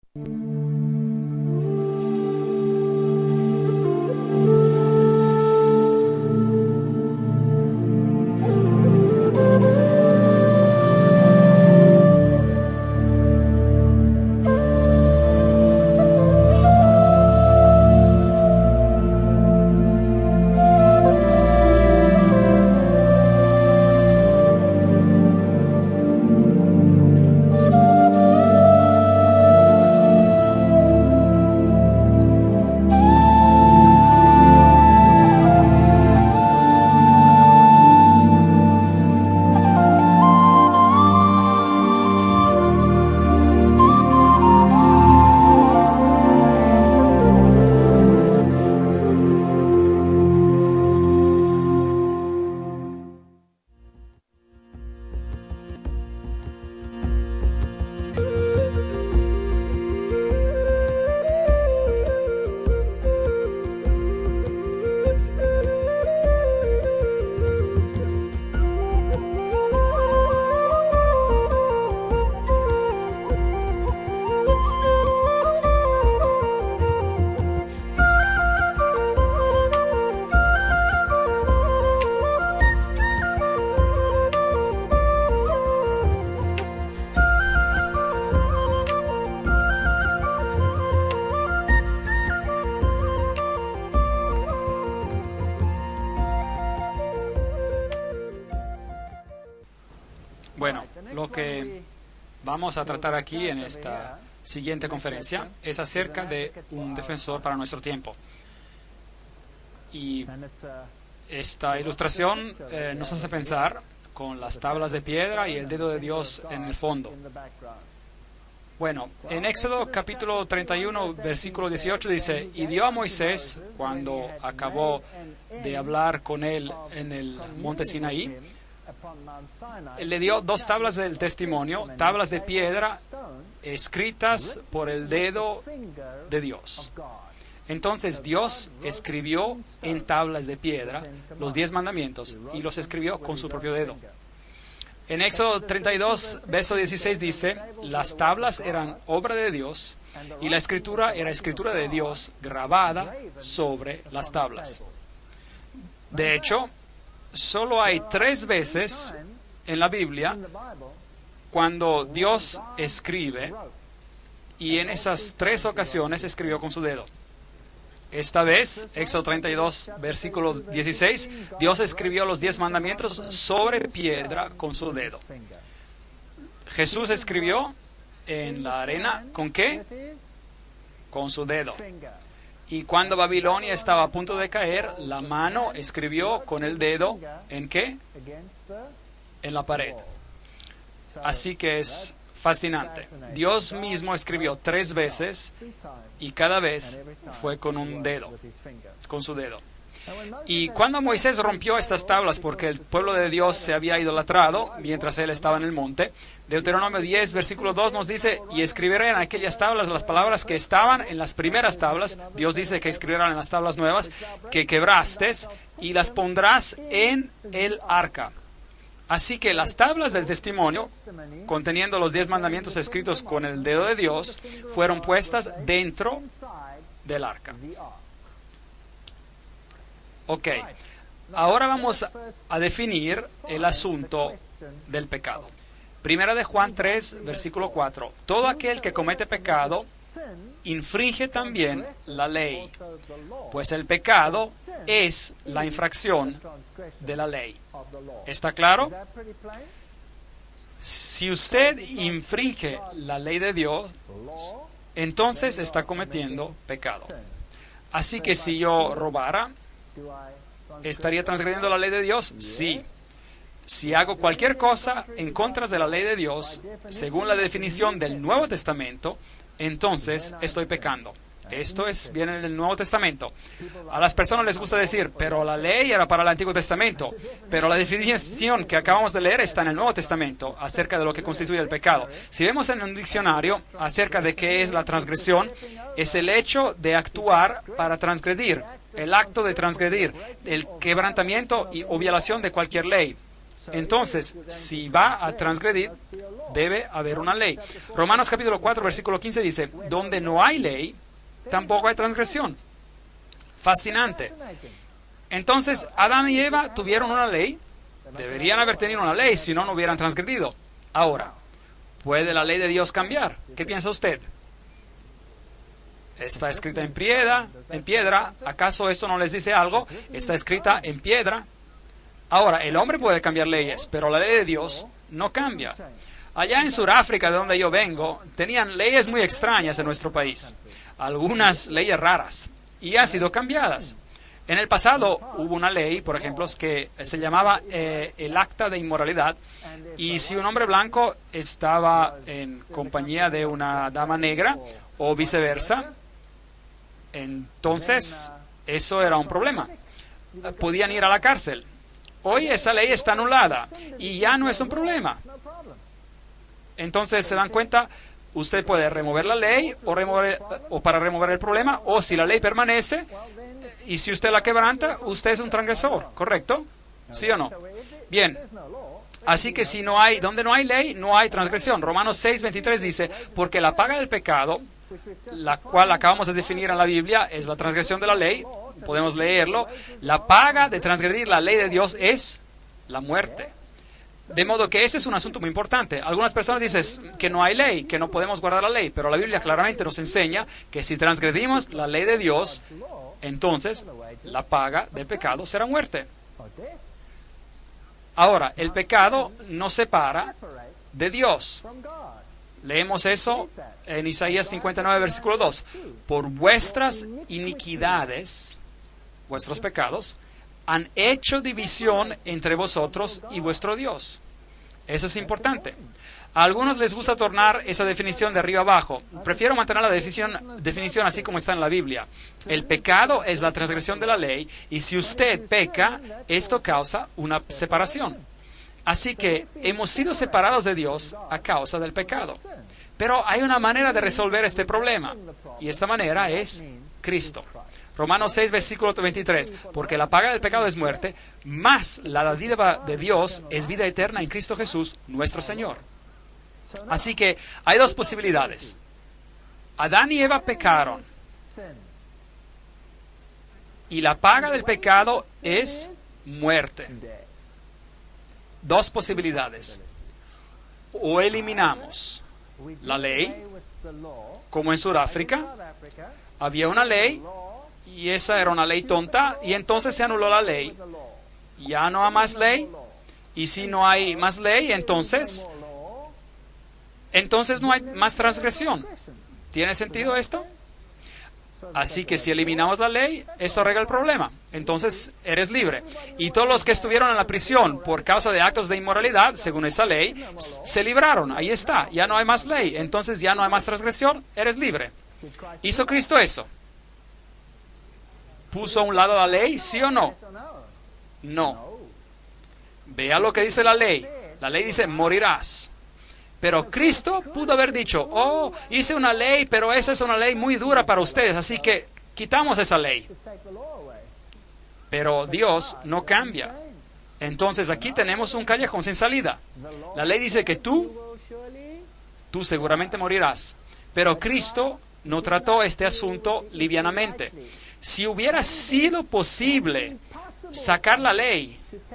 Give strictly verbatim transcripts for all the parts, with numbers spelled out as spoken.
Bueno, lo que vamos a tratar aquí en esta siguiente conferencia es acerca de un defensor para nuestro tiempo. Y esta ilustración eh, nos hace pensar con las tablas de piedra y el dedo de Dios en el fondo. Bueno, en Éxodo capítulo treinta y uno, versículo dieciocho dice: y dio a Moisés, cuando acabó de hablar con él en el monte Sinaí, él le dio dos tablas del testimonio, tablas de piedra escritas por el dedo de Dios. Entonces Dios escribió en tablas de piedra los diez mandamientos y los escribió con su propio dedo. En Éxodo treinta y dos, verso dieciséis dice: las tablas eran obra de Dios y la escritura era escritura de Dios grabada sobre las tablas. De hecho, solo hay tres veces en la Biblia cuando Dios escribe, y en esas tres ocasiones escribió con su dedo. Esta vez, Éxodo treinta y dos, versículo dieciséis, Dios escribió los diez mandamientos sobre piedra con su dedo. Jesús escribió en la arena, ¿con qué? Con su dedo. Y cuando Babilonia estaba a punto de caer, la mano escribió con el dedo, ¿en qué? En la pared. Así que es fascinante. Dios mismo escribió tres veces y cada vez fue con un dedo, con su dedo. Y cuando Moisés rompió estas tablas porque el pueblo de Dios se había idolatrado mientras él estaba en el monte, Deuteronomio diez, versículo dos nos dice: y escribiré en aquellas tablas las palabras que estaban en las primeras tablas. Dios dice que escribirán en las tablas nuevas que quebraste y las pondrás en el arca. Así que las tablas del testimonio, conteniendo los diez mandamientos escritos con el dedo de Dios, fueron puestas dentro del arca. Ok, ahora vamos a definir el asunto del pecado. Primera de Juan tres, versículo cuatro. Todo aquel que comete pecado infringe también la ley, pues el pecado es la infracción de la ley. ¿Está claro? Si usted infringe la ley de Dios, entonces está cometiendo pecado. Así que si yo robara, ¿estaría transgrediendo la ley de Dios? Sí. Si hago cualquier cosa en contra de la ley de Dios, según la definición del Nuevo Testamento, entonces estoy pecando. Esto es, viene del Nuevo Testamento. A las personas les gusta decir, pero la ley era para el Antiguo Testamento. Pero la definición que acabamos de leer está en el Nuevo Testamento acerca de lo que constituye el pecado. Si vemos en un diccionario acerca de qué es la transgresión, es el hecho de actuar para transgredir, el acto de transgredir, el quebrantamiento y, o violación de cualquier ley. Entonces, si va a transgredir, debe haber una ley. Romanos capítulo cuatro, versículo quince dice, donde no hay ley, tampoco hay transgresión. Fascinante. Entonces, Adán y Eva tuvieron una ley, deberían haber tenido una ley, si no, no hubieran transgredido. Ahora, ¿puede la ley de Dios cambiar? ¿Qué piensa usted? Está escrita en piedra, en piedra. ¿Acaso eso no les dice algo? Está escrita en piedra. Ahora, el hombre puede cambiar leyes, pero la ley de Dios no cambia. Allá en Sudáfrica, de donde yo vengo, tenían leyes muy extrañas en nuestro país. Algunas leyes raras. Y han sido cambiadas. En el pasado hubo una ley, por ejemplo, que se llamaba eh, el acta de inmoralidad. Y si un hombre blanco estaba en compañía de una dama negra o viceversa, entonces eso era un problema. Podían ir a la cárcel. Hoy esa ley está anulada y ya no es un problema. Entonces se dan cuenta, usted puede remover la ley o, remover, o para remover el problema, o si la ley permanece y si usted la quebranta, usted es un transgresor, ¿correcto? ¿Sí o no? Bien. Así que si no hay, donde no hay ley, no hay transgresión. Romanos seis, veintitrés dice, porque la paga del pecado, la cual acabamos de definir en la Biblia, es la transgresión de la ley. Podemos leerlo. La paga de transgredir la ley de Dios es la muerte. De modo que ese es un asunto muy importante. Algunas personas dicen que no hay ley, que no podemos guardar la ley, pero la Biblia claramente nos enseña que si transgredimos la ley de Dios, entonces la paga del pecado será muerte. Ahora, el pecado nos separa de Dios. Leemos eso en Isaías cincuenta y nueve, versículo dos. Por vuestras iniquidades, vuestros pecados, han hecho división entre vosotros y vuestro Dios. Eso es importante. A algunos les gusta tornar esa definición de arriba abajo. Prefiero mantener la definición, definición así como está en la Biblia. El pecado es la transgresión de la ley, y si usted peca, esto causa una separación. Así que hemos sido separados de Dios a causa del pecado. Pero hay una manera de resolver este problema, y esta manera es Cristo. Romanos seis, versículo veintitrés, porque la paga del pecado es muerte, mas la dádiva de Dios es vida eterna en Cristo Jesús, nuestro Señor. Así que hay dos posibilidades. Adán y Eva pecaron, y la paga del pecado es muerte. Dos posibilidades. O eliminamos la ley, como en Sudáfrica, había una ley, y esa era una ley tonta, y entonces se anuló la ley. Ya no hay más ley, y si no hay más ley, entonces, entonces no hay más transgresión. ¿Tiene sentido esto? Así que si eliminamos la ley, eso arregla el problema. Entonces eres libre. Y todos los que estuvieron en la prisión por causa de actos de inmoralidad, según esa ley, se libraron. Ahí está. Ya no hay más ley. Entonces ya no hay más transgresión. Eres libre. ¿Hizo Cristo eso? ¿Puso a un lado la ley? ¿Sí o no? No. Vea lo que dice la ley. La ley dice, morirás. Pero Cristo pudo haber dicho, oh, hice una ley, pero esa es una ley muy dura para ustedes, así que quitamos esa ley. Pero Dios no cambia. Entonces aquí tenemos un callejón sin salida. La ley dice que tú, tú seguramente morirás. Pero Cristo no trató este asunto livianamente. Si hubiera sido posible sacar la ley,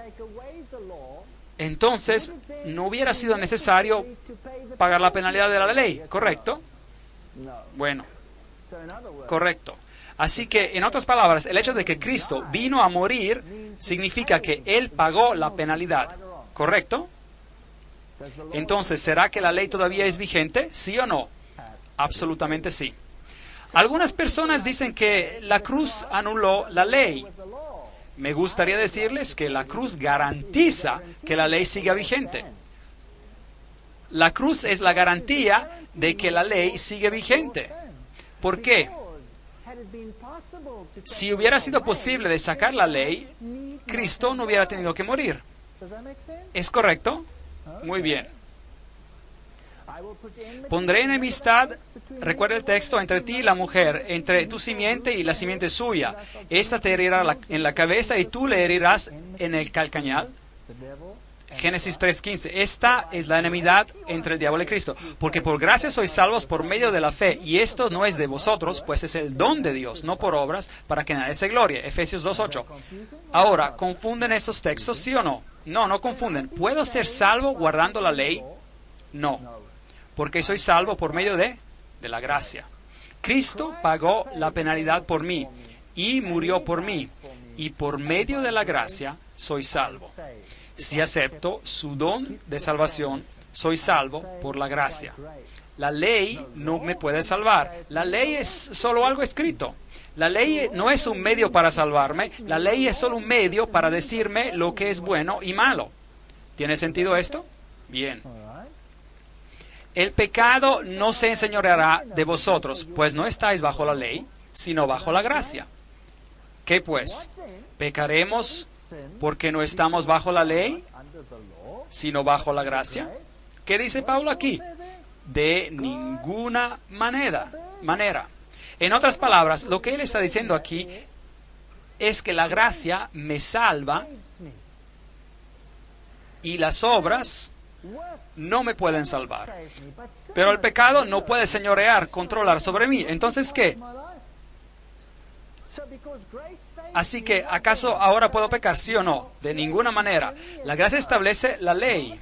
entonces no hubiera sido necesario pagar la penalidad de la ley, ¿correcto? Bueno, correcto. Así que, en otras palabras, el hecho de que Cristo vino a morir significa que Él pagó la penalidad, ¿correcto? Entonces, ¿será que la ley todavía es vigente? ¿Sí o no? Absolutamente sí. Algunas personas dicen que la cruz anuló la ley. Me gustaría decirles que la cruz garantiza que la ley siga vigente. La cruz es la garantía de que la ley sigue vigente. ¿Por qué? Si hubiera sido posible de sacar la ley, Cristo no hubiera tenido que morir. ¿Es correcto? Muy bien. Pondré enemistad, recuerda el texto, entre ti y la mujer, entre tu simiente y la simiente suya. Esta te herirá la, en la cabeza y tú le herirás en el calcañal. Génesis tres quince. Esta es la enemidad entre el diablo y Cristo, porque por gracia sois salvos por medio de la fe, y esto no es de vosotros, pues es el don de Dios, no por obras, para que nadie se glorie. Efesios dos ocho. Ahora, ¿confunden estos textos, sí o no? No, no confunden. ¿Puedo ser salvo guardando la ley? No, porque soy salvo por medio de, de la gracia. Cristo pagó la penalidad por mí y murió por mí, y por medio de la gracia soy salvo. Si acepto su don de salvación, soy salvo por la gracia. La ley no me puede salvar. La ley es solo algo escrito. La ley no es un medio para salvarme. La ley es solo un medio para decirme lo que es bueno y malo. ¿Tiene sentido esto? Bien. El pecado no se enseñoreará de vosotros, pues no estáis bajo la ley, sino bajo la gracia. ¿Qué pues? ¿Pecaremos porque no estamos bajo la ley, sino bajo la gracia? ¿Qué dice Pablo aquí? De ninguna manera. manera. En otras palabras, lo que él está diciendo aquí es que la gracia me salva y las obras no me pueden salvar. Pero el pecado no puede señorear, controlar sobre mí. Entonces, ¿qué? Así que, ¿acaso ahora puedo pecar? ¿Sí o no? De ninguna manera. La gracia establece la ley.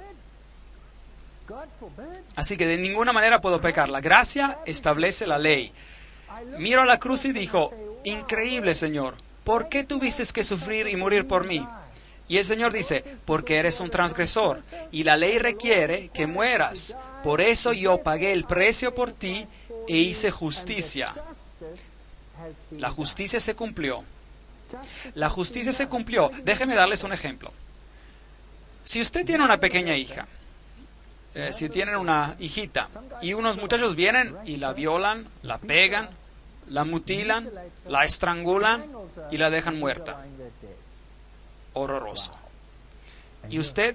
Así que de ninguna manera puedo pecar. La gracia establece la ley. Miro a la cruz y dijo, increíble, Señor, ¿por qué tuviste que sufrir y morir por mí? Y el Señor dice, porque eres un transgresor, y la ley requiere que mueras. Por eso yo pagué el precio por ti e hice justicia. La justicia se cumplió. La justicia se cumplió. Déjenme darles un ejemplo. Si usted tiene una pequeña hija, eh, si tienen una hijita, y unos muchachos vienen y la violan, la pegan, la mutilan, la estrangulan y la dejan muerta. Horroroso. Y usted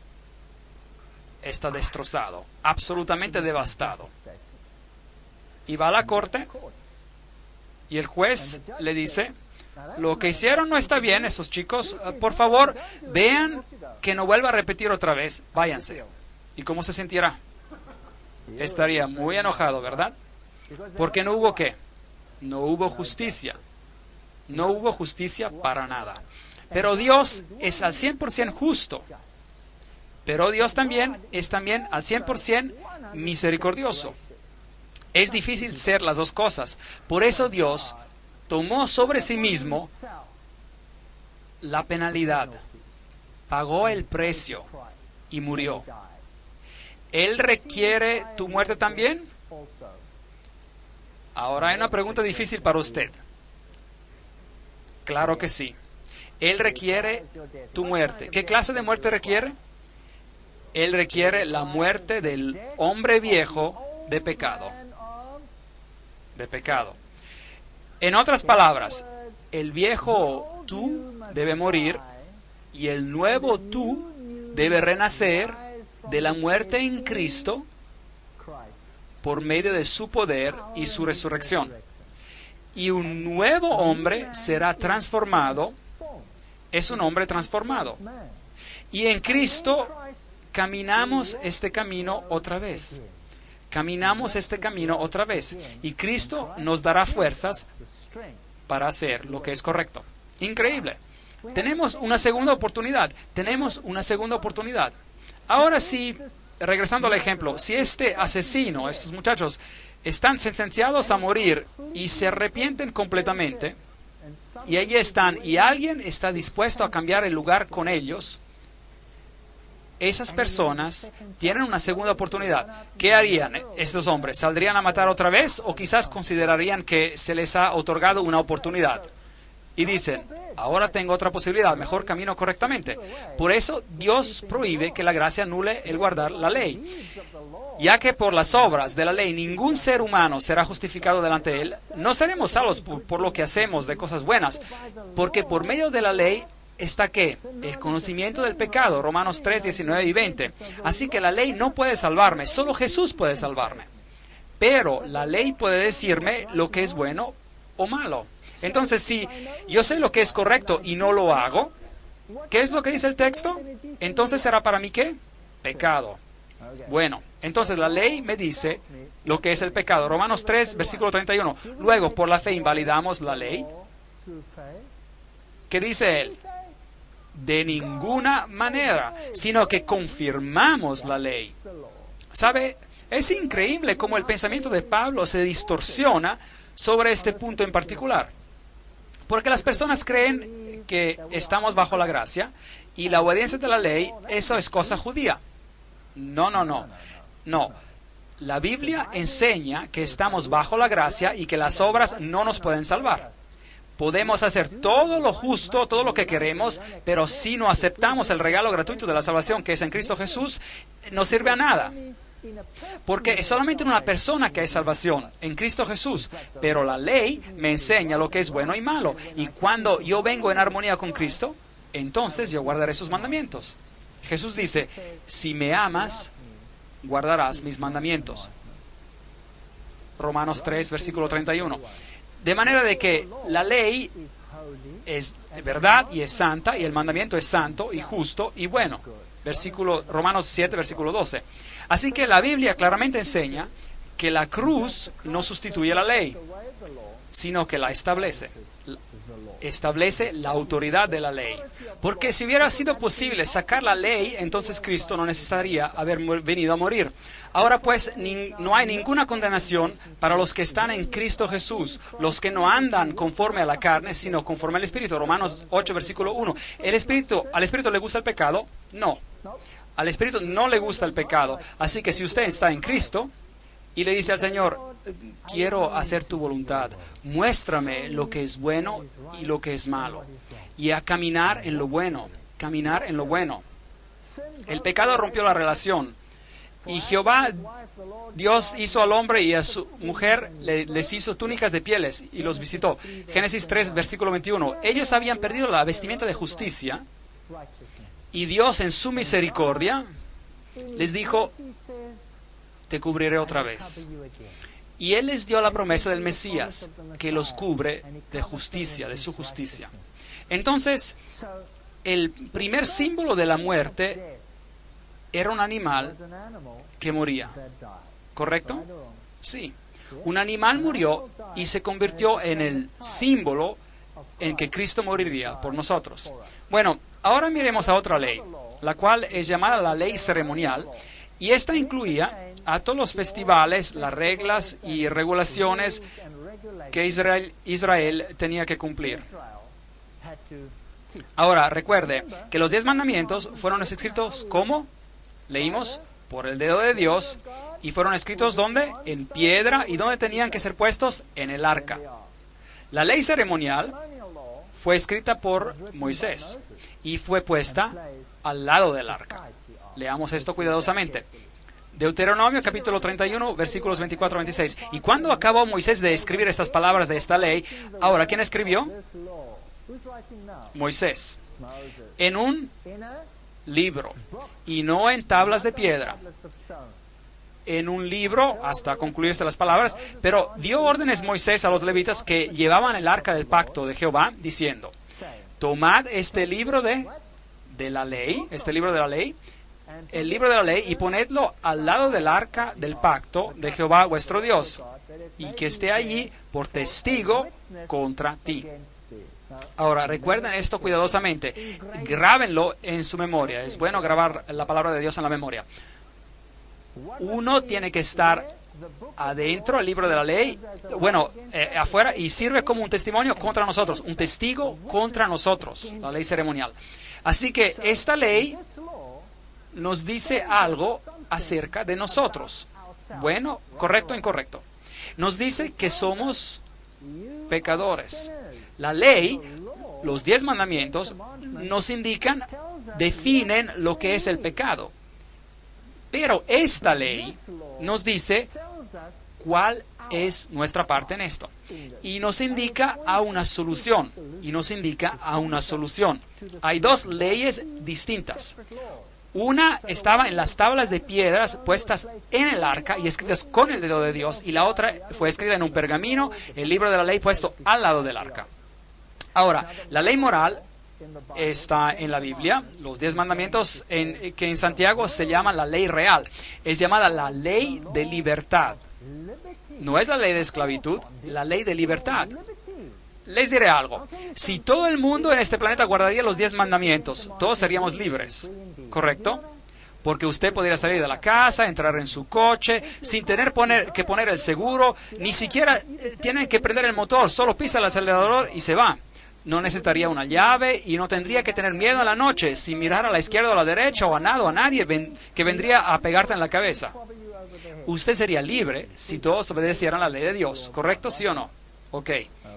está destrozado, absolutamente devastado. Y va a la corte y el juez le dice, lo que hicieron no está bien, esos chicos, por favor, vean que no vuelva a repetir otra vez, váyanse. ¿Y cómo se sentirá? Estaría muy enojado, ¿verdad? Porque no hubo ¿qué? No hubo justicia. No hubo justicia para nada. Pero Dios es al cien por ciento justo. Pero Dios también es también al cien por ciento misericordioso. Es difícil ser las dos cosas. Por eso Dios tomó sobre sí mismo la penalidad, pagó el precio y murió. ¿Él requiere tu muerte también? Ahora hay una pregunta difícil para usted. Claro que sí. Él requiere tu muerte. ¿Qué clase de muerte requiere? Él requiere la muerte del hombre viejo de pecado. De pecado. En otras palabras, el viejo tú debe morir y el nuevo tú debe renacer de la muerte en Cristo por medio de su poder y su resurrección. Y un nuevo hombre será transformado. Es un hombre transformado. Y en Cristo caminamos este camino otra vez. Caminamos este camino otra vez. Y Cristo nos dará fuerzas para hacer lo que es correcto. Increíble. Tenemos una segunda oportunidad. Tenemos una segunda oportunidad. Ahora sí, regresando al ejemplo, si este asesino, estos muchachos, están sentenciados a morir y se arrepienten completamente, y allí están, y alguien está dispuesto a cambiar el lugar con ellos, esas personas tienen una segunda oportunidad. ¿Qué harían estos hombres? ¿Saldrían a matar otra vez o quizás considerarían que se les ha otorgado una oportunidad? Y dicen, ahora tengo otra posibilidad, mejor camino correctamente. Por eso Dios prohíbe que la gracia anule el guardar la ley. Ya que por las obras de la ley ningún ser humano será justificado delante de él, no seremos salvos por, por lo que hacemos de cosas buenas, porque por medio de la ley está ¿qué? El conocimiento del pecado, Romanos tres, diecinueve y veinte. Así que la ley no puede salvarme, solo Jesús puede salvarme. Pero la ley puede decirme lo que es bueno o malo. Entonces, si yo sé lo que es correcto y no lo hago, ¿Qué es lo que dice el texto? Entonces será para mí ¿qué? Pecado. Bueno, entonces la ley me dice lo que es el pecado. Romanos tres, versículo treinta y uno. Luego, por la fe invalidamos la ley. ¿Qué dice él? De ninguna manera, sino que confirmamos la ley. ¿Sabe? Es increíble cómo el pensamiento de Pablo se distorsiona sobre este punto en particular. Porque las personas creen que estamos bajo la gracia y la obediencia de la ley, eso es cosa judía. No, no, no. No. La Biblia enseña que estamos bajo la gracia y que las obras no nos pueden salvar. Podemos hacer todo lo justo, todo lo que queremos, pero si no aceptamos el regalo gratuito de la salvación que es en Cristo Jesús, no sirve a nada. Porque es solamente en una persona que hay salvación, en Cristo Jesús. Pero la ley me enseña lo que es bueno y malo. Y cuando yo vengo en armonía con Cristo, entonces yo guardaré sus mandamientos. Jesús dice, si me amas, guardarás mis mandamientos. Romanos tres, versículo treinta y uno. De manera de que la ley es verdad y es santa, y el mandamiento es santo y justo y bueno. Versículo, Romanos siete, versículo doce. Así que la Biblia claramente enseña que la cruz no sustituye la ley, sino que la establece. Establece la autoridad de la ley. Porque si hubiera sido posible sacar la ley, entonces Cristo no necesitaría haber venido a morir. Ahora pues, ni, no hay ninguna condenación para los que están en Cristo Jesús, los que no andan conforme a la carne, sino conforme al Espíritu. Romanos ocho, versículo uno. ¿El Espíritu, ¿Al Espíritu le gusta el pecado? No. Al Espíritu no le gusta el pecado. Así que si usted está en Cristo y le dice al Señor, quiero hacer tu voluntad, muéstrame lo que es bueno y lo que es malo, y a caminar en lo bueno, caminar en lo bueno. El pecado rompió la relación, y Jehová, Dios hizo al hombre y a su mujer, le, les hizo túnicas de pieles y los visitó. Génesis tres, versículo veintiuno. Ellos habían perdido la vestimenta de justicia, y Dios en su misericordia les dijo, te cubriré otra vez. Y Él les dio la promesa del Mesías, que los cubre de justicia, de su justicia. Entonces, el primer símbolo de la muerte era un animal que moría. ¿Correcto? Sí. Un animal murió y se convirtió en el símbolo en que Cristo moriría por nosotros. Bueno, ahora miremos a otra ley, la cual es llamada la ley ceremonial, y esta incluía a todos los festivales, las reglas y regulaciones que Israel, Israel tenía que cumplir. Ahora, recuerde que los diez mandamientos fueron escritos, ¿cómo? Leímos, por el dedo de Dios, y fueron escritos, ¿dónde? En piedra, y ¿dónde tenían que ser puestos? En el arca. La ley ceremonial fue escrita por Moisés y fue puesta al lado del arca. Leamos esto cuidadosamente. Deuteronomio capítulo treinta y uno, versículos veinticuatro a veintiséis. Y cuando acabó Moisés de escribir estas palabras de esta ley, ahora, ¿quién escribió? Moisés. En un libro, y no en tablas de piedra. En un libro, hasta concluirse las palabras, pero dio órdenes Moisés a los levitas que llevaban el arca del pacto de Jehová, diciendo, tomad este libro de, de la ley, este libro de la ley, el libro de la ley, y ponedlo al lado del arca del pacto de Jehová vuestro Dios, y que esté allí por testigo contra ti. Ahora, recuerden esto cuidadosamente, grábenlo en su memoria. Es bueno grabar la palabra de Dios en la memoria. Uno tiene que estar adentro del libro de la ley, bueno, eh, afuera, y sirve como un testimonio contra nosotros, un testigo contra nosotros, la ley ceremonial. Así que esta ley nos dice algo acerca de nosotros. Bueno, correcto o incorrecto. Nos dice que somos pecadores. La ley, los diez mandamientos, nos indican, definen lo que es el pecado. Pero esta ley nos dice cuál es nuestra parte en esto. Y nos indica a una solución. Y nos indica a una solución. Hay dos leyes distintas. Una estaba en las tablas de piedras puestas en el arca y escritas con el dedo de Dios. Y la otra fue escrita en un pergamino, el libro de la ley puesto al lado del arca. Ahora, la ley moral está en la Biblia. Los diez mandamientos en, que en Santiago se llama la ley real. Es llamada la ley de libertad. No es la ley de esclavitud, la ley de libertad. Les diré algo. Si todo el mundo en este planeta guardaría los diez mandamientos, todos seríamos libres. ¿Correcto? Porque usted podría salir de la casa, entrar en su coche, sin tener poner, que poner el seguro, ni siquiera eh, tienen que prender el motor, solo pisa el acelerador y se va. No necesitaría una llave y no tendría que tener miedo en la noche si mirar a la izquierda o a la derecha o a nada o a nadie ven, que vendría a pegarte en la cabeza. Usted sería libre si todos obedecieran la ley de Dios. ¿Correcto? ¿Sí o no? Ok.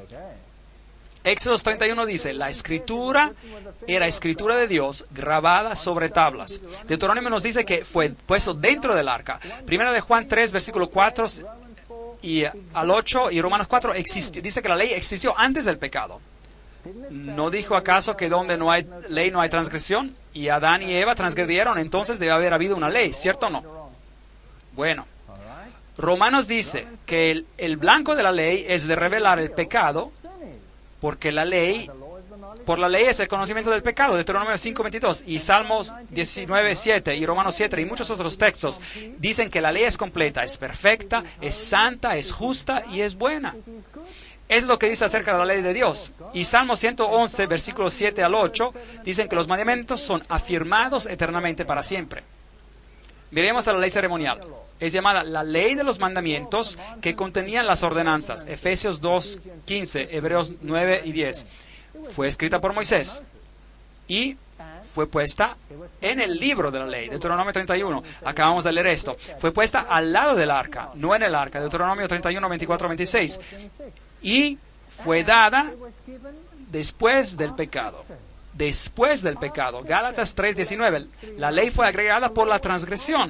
Éxodo treinta y uno dice, la escritura era escritura de Dios grabada sobre tablas. Deuteronomio nos dice que fue puesto dentro del arca. Primera de Juan tres, versículo cuatro y al ocho y Romanos cuatro existió, dice que la ley existió antes del pecado. ¿No dijo acaso que donde no hay ley no hay transgresión? Y Adán y Eva transgredieron, entonces debe haber habido una ley, ¿cierto o no? Bueno, Romanos dice que el, el blanco de la ley es de revelar el pecado, porque la ley, por la ley es el conocimiento del pecado, Deuteronomio cinco veintidós y Salmos diecinueve siete y Romanos siete y muchos otros textos dicen que la ley es completa, es perfecta, es santa, es justa y es buena. Es lo que dice acerca de la ley de Dios. Y Salmo ciento once, versículos siete al ocho, dicen que los mandamientos son afirmados eternamente para siempre. Miremos a la ley ceremonial. Es llamada la ley de los mandamientos que contenían las ordenanzas. Efesios dos quince, Hebreos nueve y diez. Fue escrita por Moisés y fue puesta en el libro de la ley, Deuteronomio treinta y uno. Acabamos de leer esto. Fue puesta al lado del arca, no en el arca, Deuteronomio treinta y uno, veinticuatro, veintiséis. Y fue dada después del pecado. Después del pecado. Gálatas tres diecinueve. La ley fue agregada por la transgresión.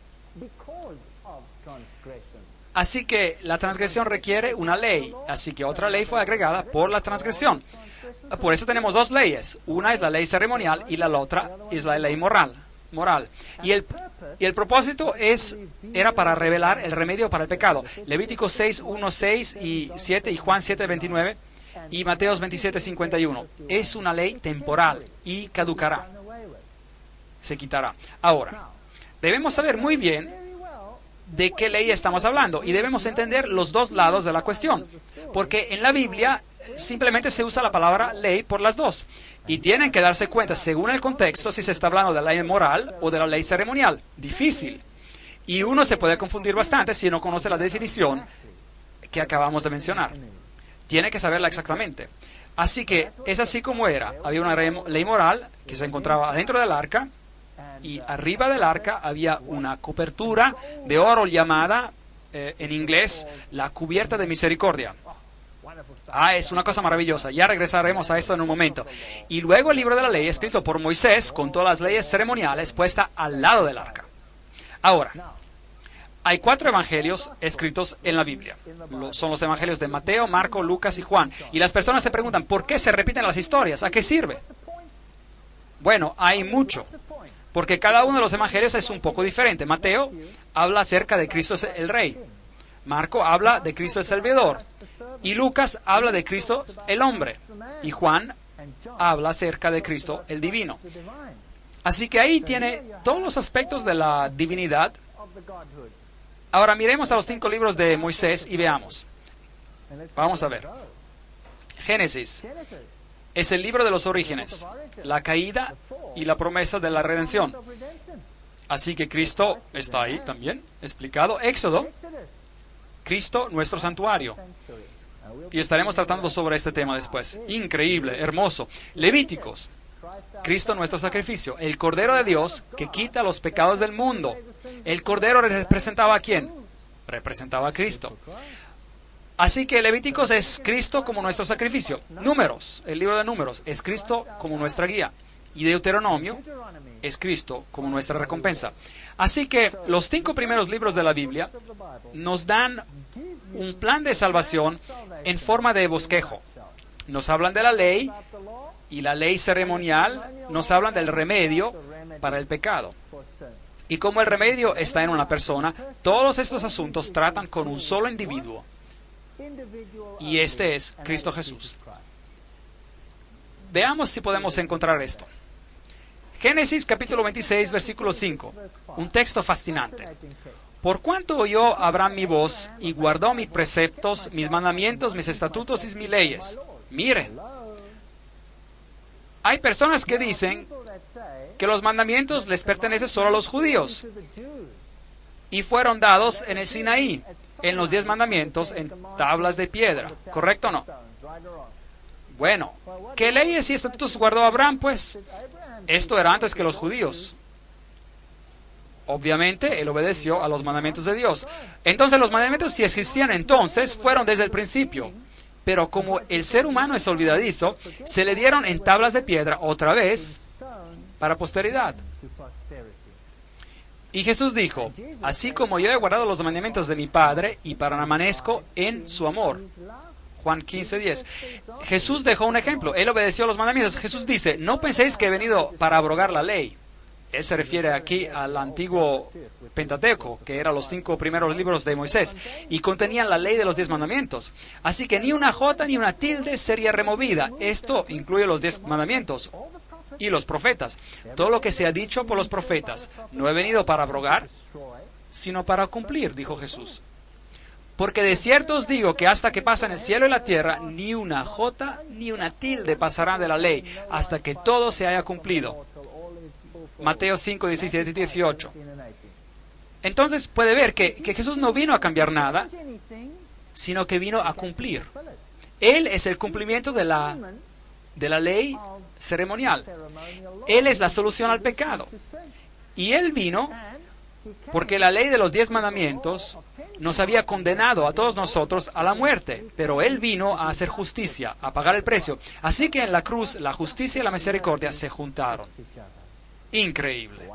Así que la transgresión requiere una ley. Así que otra ley fue agregada por la transgresión. Por eso tenemos dos leyes. Una es la ley ceremonial y la otra es la ley moral. moral. Y el, y el propósito es, era para revelar el remedio para el pecado. Levítico seis, uno, seis y siete y Juan siete, veintinueve y Mateos veintisiete, cincuenta y uno. Es una ley temporal y caducará. Se quitará. Ahora, debemos saber muy bien de qué ley estamos hablando y debemos entender los dos lados de la cuestión. Porque en la Biblia simplemente se usa la palabra ley por las dos. Y tienen que darse cuenta, según el contexto, si se está hablando de la ley moral o de la ley ceremonial. Difícil. Y uno se puede confundir bastante si no conoce la definición que acabamos de mencionar. Tiene que saberla exactamente. Así que es así como era. Había una ley moral que se encontraba adentro del arca y arriba del arca había una cobertura de oro llamada, eh, en inglés, la cubierta de misericordia. Ah, es una cosa maravillosa. Ya regresaremos a esto en un momento. Y luego el libro de la ley, escrito por Moisés, con todas las leyes ceremoniales, puesta al lado del arca. Ahora, hay cuatro evangelios escritos en la Biblia. Son los evangelios de Mateo, Marco, Lucas y Juan. Y las personas se preguntan, ¿por qué se repiten las historias? ¿A qué sirve? Bueno, hay mucho. Porque cada uno de los evangelios es un poco diferente. Mateo habla acerca de Cristo el Rey. Marco habla de Cristo el Salvador. Y Lucas habla de Cristo el hombre. Y Juan habla acerca de Cristo el divino. Así que ahí tiene todos los aspectos de la divinidad. Ahora miremos a los cinco libros de Moisés y veamos. Vamos a ver. Génesis es el libro de los orígenes, la caída y la promesa de la redención. Así que Cristo está ahí también, explicado. Éxodo, Cristo nuestro santuario. Y estaremos tratando sobre este tema después. Increíble, hermoso. Levíticos, Cristo nuestro sacrificio, el Cordero de Dios que quita los pecados del mundo. ¿El Cordero representaba a quién? Representaba a Cristo. Así que Levíticos es Cristo como nuestro sacrificio. Números, el libro de Números, es Cristo como nuestra guía. Y Deuteronomio es Cristo como nuestra recompensa. Así que los cinco primeros libros de la Biblia nos dan un plan de salvación en forma de bosquejo. Nos hablan de la ley y la ley ceremonial nos hablan del remedio para el pecado. Y como el remedio está en una persona, todos estos asuntos tratan con un solo individuo. Y este es Cristo Jesús. veamos si podemos encontrar esto. Génesis capítulo veintiséis, versículo cinco. Un texto fascinante. Por cuanto oyó Abraham mi voz y guardó mis preceptos, mis mandamientos, mis estatutos y mis leyes. Miren, hay personas que dicen que los mandamientos les pertenecen solo a los judíos y fueron dados en el Sinaí, en los diez mandamientos, en tablas de piedra. ¿Correcto o no? Bueno, ¿qué leyes y estatutos guardó Abraham, pues? Esto era antes que los judíos. Obviamente, él obedeció a los mandamientos de Dios. Entonces, los mandamientos, si existían entonces, fueron desde el principio. Pero como el ser humano es olvidadizo, se le dieron en tablas de piedra otra vez para posteridad. Y Jesús dijo, así como yo he guardado los mandamientos de mi Padre y permanezco en su amor. Juan quince, diez. Jesús dejó un ejemplo. Él obedeció a los mandamientos. Jesús dice, no penséis que he venido para abrogar la ley. Él se refiere aquí al antiguo Pentateuco, que eran los cinco primeros libros de Moisés, y contenían la ley de los diez mandamientos. Así que ni una jota ni una tilde sería removida. Esto incluye los diez mandamientos y los profetas. Todo lo que se ha dicho por los profetas. No he venido para abrogar, sino para cumplir, dijo Jesús. Porque de cierto os digo que hasta que pasan el cielo y la tierra, ni una jota ni una tilde pasarán de la ley, hasta que todo se haya cumplido. Mateo cinco, diecisiete y dieciocho. Entonces puede ver que, que Jesús no vino a cambiar nada, sino que vino a cumplir. Él es el cumplimiento de la, de la ley ceremonial. Él es la solución al pecado. Y Él vino porque la ley de los diez mandamientos nos había condenado a todos nosotros a la muerte, pero Él vino a hacer justicia, a pagar el precio. Así que en la cruz la justicia y la misericordia se juntaron. Increíble.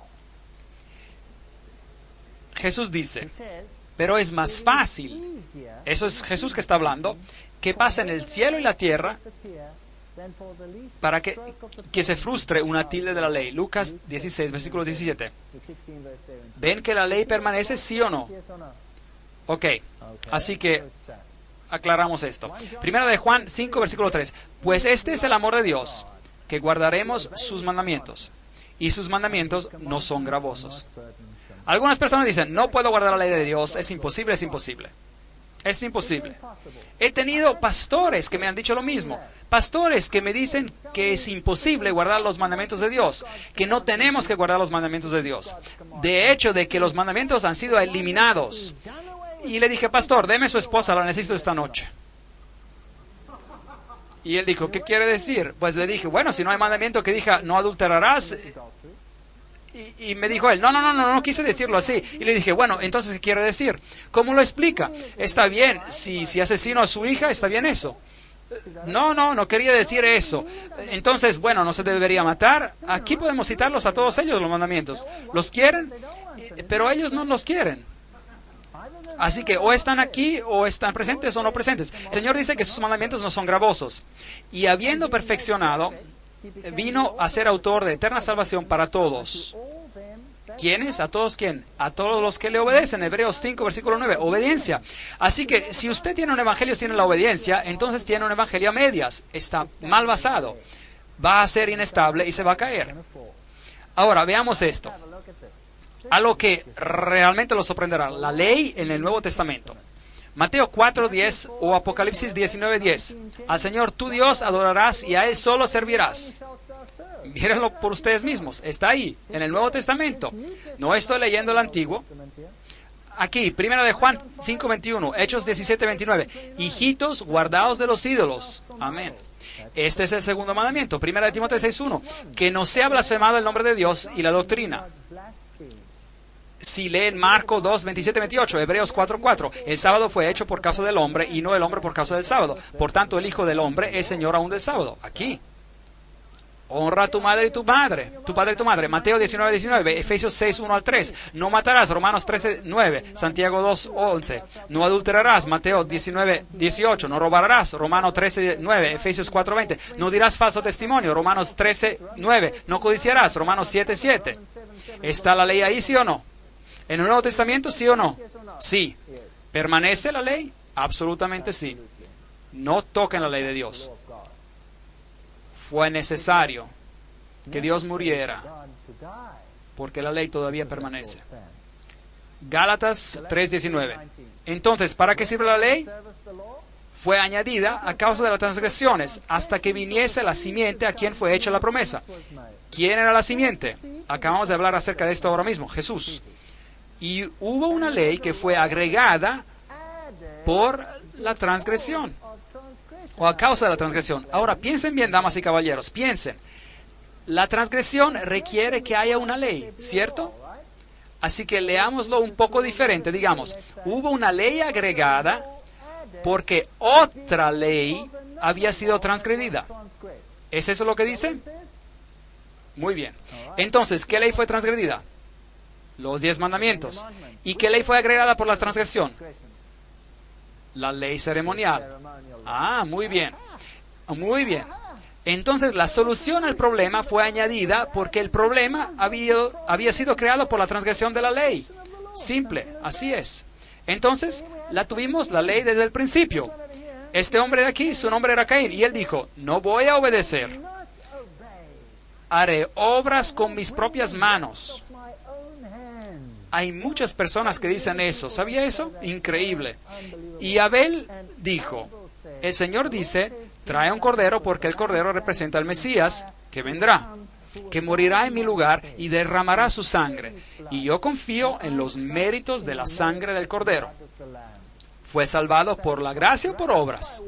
Jesús dice, pero es más fácil, eso es Jesús que está hablando, que pase en el cielo y la tierra para que, que se frustre una tilde de la ley. Lucas dieciséis, versículo diecisiete. ¿Ven que la ley permanece, sí o no? Ok, así que aclaramos esto. Primera de Juan cinco, versículo tres. Pues este es el amor de Dios, que guardaremos sus mandamientos. Y sus mandamientos no son gravosos. Algunas personas dicen, no puedo guardar la ley de Dios, es imposible, es imposible. Es imposible. He tenido pastores que me han dicho lo mismo. Pastores que me dicen que es imposible guardar los mandamientos de Dios, que no tenemos que guardar los mandamientos de Dios. De hecho, de que los mandamientos han sido eliminados. Y le dije, pastor, deme su esposa, la necesito esta noche. Y él dijo, ¿qué quiere decir? Pues le dije, bueno, si no hay mandamiento que diga, no adulterarás. Y, y me dijo él, no, no, no, no, no quise decirlo así. Y le dije, bueno, entonces, ¿qué quiere decir? ¿Cómo lo explica? Está bien, si, si asesino a su hija, está bien eso. No, no, no quería decir eso. Entonces, bueno, no se debería matar. Aquí podemos citarlos a todos ellos, los mandamientos. ¿Los quieren? Pero ellos no los quieren. Así que o están aquí, o están presentes o no presentes. El Señor dice que sus mandamientos no son gravosos. Y habiendo perfeccionado, vino a ser autor de eterna salvación para todos. ¿Quiénes? ¿A todos quién? A todos los que le obedecen. Hebreos cinco, versículo nueve. Obediencia. Así que si usted tiene un evangelio sin la obediencia, entonces tiene un evangelio a medias. Está mal basado. Va a ser inestable y se va a caer. Ahora, veamos esto. A lo que realmente lo sorprenderá, la ley en el Nuevo Testamento. Mateo cuatro, diez o Apocalipsis diecinueve, diez. Al Señor tu Dios adorarás y a Él solo servirás. Mírenlo por ustedes mismos. Está ahí, en el Nuevo Testamento. No estoy leyendo el Antiguo. Aquí, primera de Juan cinco, veintiuno, Hechos diecisiete, veintinueve. Hijitos, guardaos de los ídolos. Amén. Este es el segundo mandamiento. Primera de Timoteo seis, uno. Que no sea blasfemado el nombre de Dios y la doctrina. Si leen Marcos dos, veintisiete, veintiocho, Hebreos cuatro, cuatro, el sábado fue hecho por causa del hombre y no el hombre por causa del sábado. Por tanto, el Hijo del Hombre es Señor aún del sábado. Aquí. Honra a tu madre y tu padre, tu padre y tu madre. Mateo diecinueve, diecinueve, Efesios seis, uno al tres. No matarás, Romanos trece, nueve, Santiago dos, once. No adulterarás, Mateo diecinueve, dieciocho. No robarás, Romanos trece, nueve, Efesios cuatro, veinte. No dirás falso testimonio, Romanos trece, nueve. No codiciarás, Romanos siete, siete. ¿Está la ley ahí, sí o no? ¿En el Nuevo Testamento, sí o no? Sí. ¿Permanece la ley? Absolutamente sí. No toquen la ley de Dios. fue necesario que Dios muriera, porque la ley todavía permanece. Gálatas tres diecinueve. Entonces, ¿para qué sirve la ley? Fue añadida a causa de las transgresiones, hasta que viniese la simiente a quien fue hecha la promesa. ¿Quién era la simiente? Acabamos de hablar acerca de esto ahora mismo, Jesús. Y hubo una ley que fue agregada por la transgresión, o a causa de la transgresión. Ahora, piensen bien, damas y caballeros, piensen. La transgresión requiere que haya una ley, ¿cierto? Así que leámoslo un poco diferente. Digamos, hubo una ley agregada porque otra ley había sido transgredida. ¿Es eso lo que dice? Muy bien. Entonces, ¿qué ley fue transgredida? Los diez mandamientos. ¿Y qué ley fue agregada por la transgresión? La ley ceremonial. Ah, muy bien. Muy bien. Entonces, la solución al problema fue añadida porque el problema había, había sido creado por la transgresión de la ley. Simple, así es. Entonces, la tuvimos la ley desde el principio. Este hombre de aquí, su nombre era Caín, y él dijo, no voy a obedecer. Haré obras con mis propias manos. Hay muchas personas que dicen eso. ¿Sabía eso? Increíble. Y Abel dijo, el Señor dice, trae un cordero porque el cordero representa al Mesías que vendrá, que morirá en mi lugar y derramará su sangre. Y yo confío en los méritos de la sangre del cordero. ¿Fue salvado por la gracia o por obras?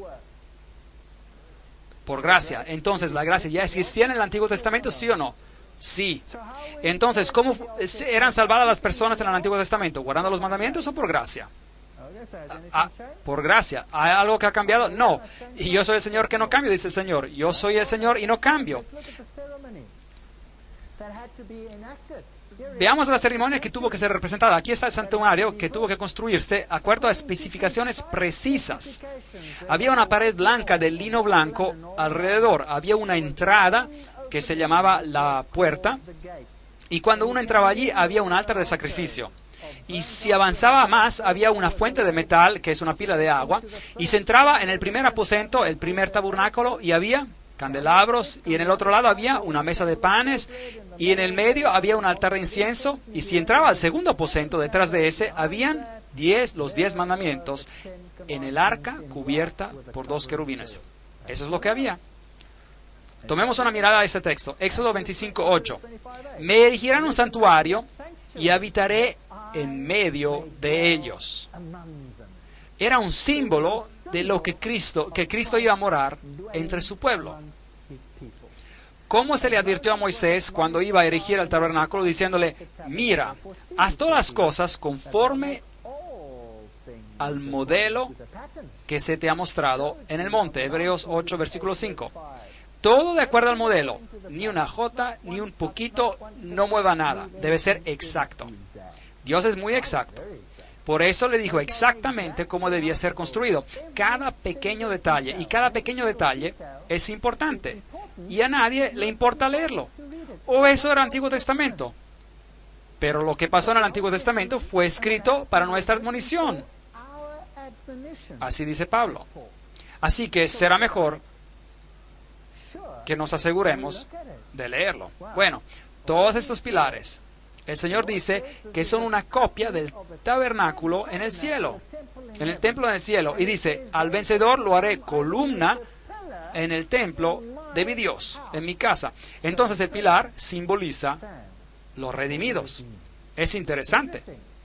Por gracia. Entonces, ¿la gracia ya existía en el Antiguo Testamento, sí o no? Sí. Entonces, ¿cómo eran salvadas las personas en el Antiguo Testamento? ¿Guardando los mandamientos o por gracia? Ah, por gracia. ¿Hay algo que ha cambiado? No. Y yo soy el Señor que no cambio, dice el Señor. Yo soy el Señor y no cambio. Veamos la ceremonia que tuvo que ser representada. Aquí está el santuario que tuvo que construirse de acuerdo a especificaciones precisas. Había una pared blanca de lino blanco alrededor. Había una entrada que se llamaba la puerta. Y cuando uno entraba allí había un altar de sacrificio. Y si avanzaba más, había una fuente de metal, que es una pila de agua, y se entraba en el primer aposento, el primer tabernáculo, y había candelabros, y en el otro lado había una mesa de panes, y en el medio había un altar de incienso, y si entraba al segundo aposento, detrás de ese, habían diez, los diez mandamientos, en el arca cubierta por dos querubines. Eso es lo que había. Tomemos una mirada a este texto. Éxodo veinticinco, ocho. Me erigirán un santuario y habitaré en medio de ellos. Era un símbolo de lo que Cristo, que Cristo iba a morar entre su pueblo. ¿Cómo se le advirtió a Moisés cuando iba a erigir el tabernáculo diciéndole, mira, haz todas las cosas conforme al modelo que se te ha mostrado en el monte? Hebreos ocho, versículo cinco. Todo de acuerdo al modelo, ni una jota, ni un poquito, no mueva nada. Debe ser exacto. Dios es muy exacto. Por eso le dijo exactamente cómo debía ser construido. Cada pequeño detalle, y cada pequeño detalle es importante. Y a nadie le importa leerlo. O eso era el Antiguo Testamento. Pero lo que pasó en el Antiguo Testamento fue escrito para nuestra admonición. Así dice Pablo. Así que será mejor que nos aseguremos de leerlo. Bueno, todos estos pilares, el Señor dice que son una copia del tabernáculo en el cielo, en el templo en el cielo. Y dice, al vencedor lo haré columna en el templo de mi Dios, en mi casa. Entonces el pilar simboliza los redimidos. Es interesante.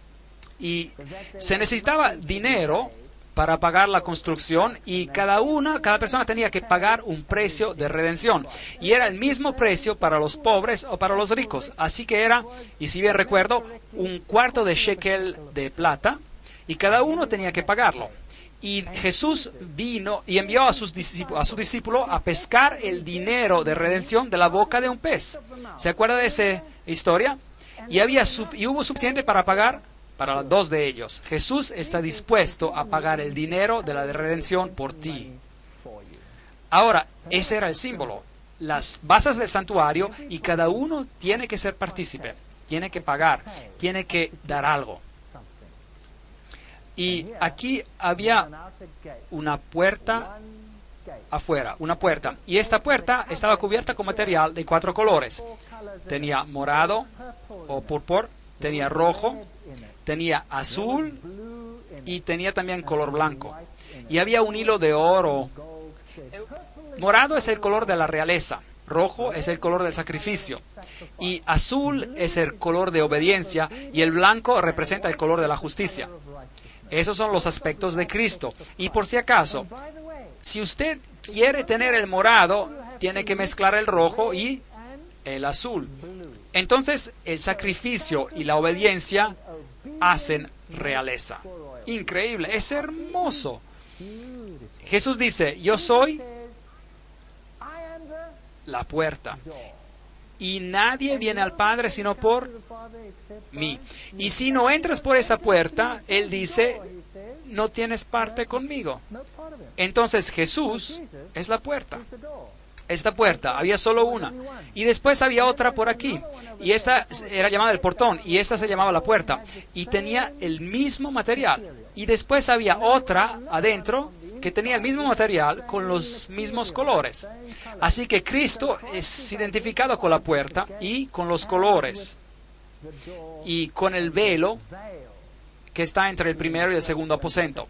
Y se necesitaba dinero para pagar la construcción, y cada una, cada persona tenía que pagar un precio de redención. Y era el mismo precio para los pobres o para los ricos. Así que era, y si bien recuerdo, un cuarto de shekel de plata, y cada uno tenía que pagarlo. Y Jesús vino y envió a, sus discípulos, a su discípulo a pescar el dinero de redención de la boca de un pez. ¿Se acuerda de esa historia? Y, había, y hubo suficiente para pagar para dos de ellos. Jesús está dispuesto a pagar el dinero de la redención por ti. Ahora, ese era el símbolo. Las bases del santuario, y cada uno tiene que ser partícipe, tiene que pagar, tiene que dar algo. Y aquí había una puerta afuera, una puerta. Y esta puerta estaba cubierta con material de cuatro colores. Tenía morado o púrpura, tenía rojo, tenía azul y tenía también color blanco. Y había un hilo de oro. Morado es el color de la realeza, rojo es el color del sacrificio, y azul es el color de obediencia, y el blanco representa el color de la justicia. Esos son los aspectos de Cristo. Y por si acaso, si usted quiere tener el morado, tiene que mezclar el rojo y el azul. Entonces, el sacrificio y la obediencia hacen realeza. Increíble, es hermoso. Jesús dice, yo soy la puerta, y nadie viene al Padre sino por mí. Y si no entras por esa puerta, Él dice, no tienes parte conmigo. Entonces Jesús es la puerta. Esta puerta, había solo una. Y después había otra por aquí. Y esta era llamada el portón. Y esta se llamaba la puerta. Y tenía el mismo material. Y después había otra adentro que tenía el mismo material con los mismos colores. Así que Cristo es identificado con la puerta y con los colores. Y con el velo que está entre el primero y el segundo aposento.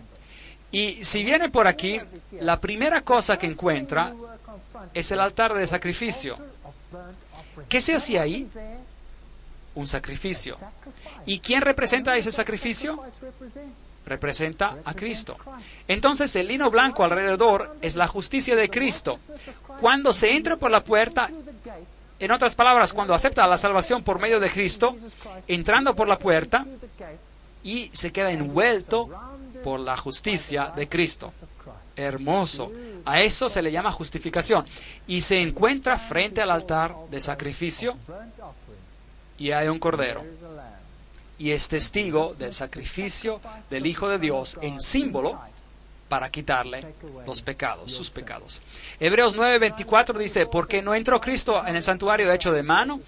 Y si viene por aquí, la primera cosa que encuentra es el altar de sacrificio. ¿Qué se hacía ahí? Un sacrificio. ¿Y quién representa ese sacrificio? Representa a Cristo. Entonces el lino blanco alrededor es la justicia de Cristo. Cuando se entra por la puerta, en otras palabras, cuando acepta la salvación por medio de Cristo, entrando por la puerta, y se queda envuelto por la justicia de Cristo. Hermoso. A eso se le llama justificación. Y se encuentra frente al altar de sacrificio y hay un cordero. Y es testigo del sacrificio del Hijo de Dios en símbolo para quitarle los pecados, sus pecados. Hebreos nueve veinticuatro dice, porque no entró Cristo en el santuario hecho de mano,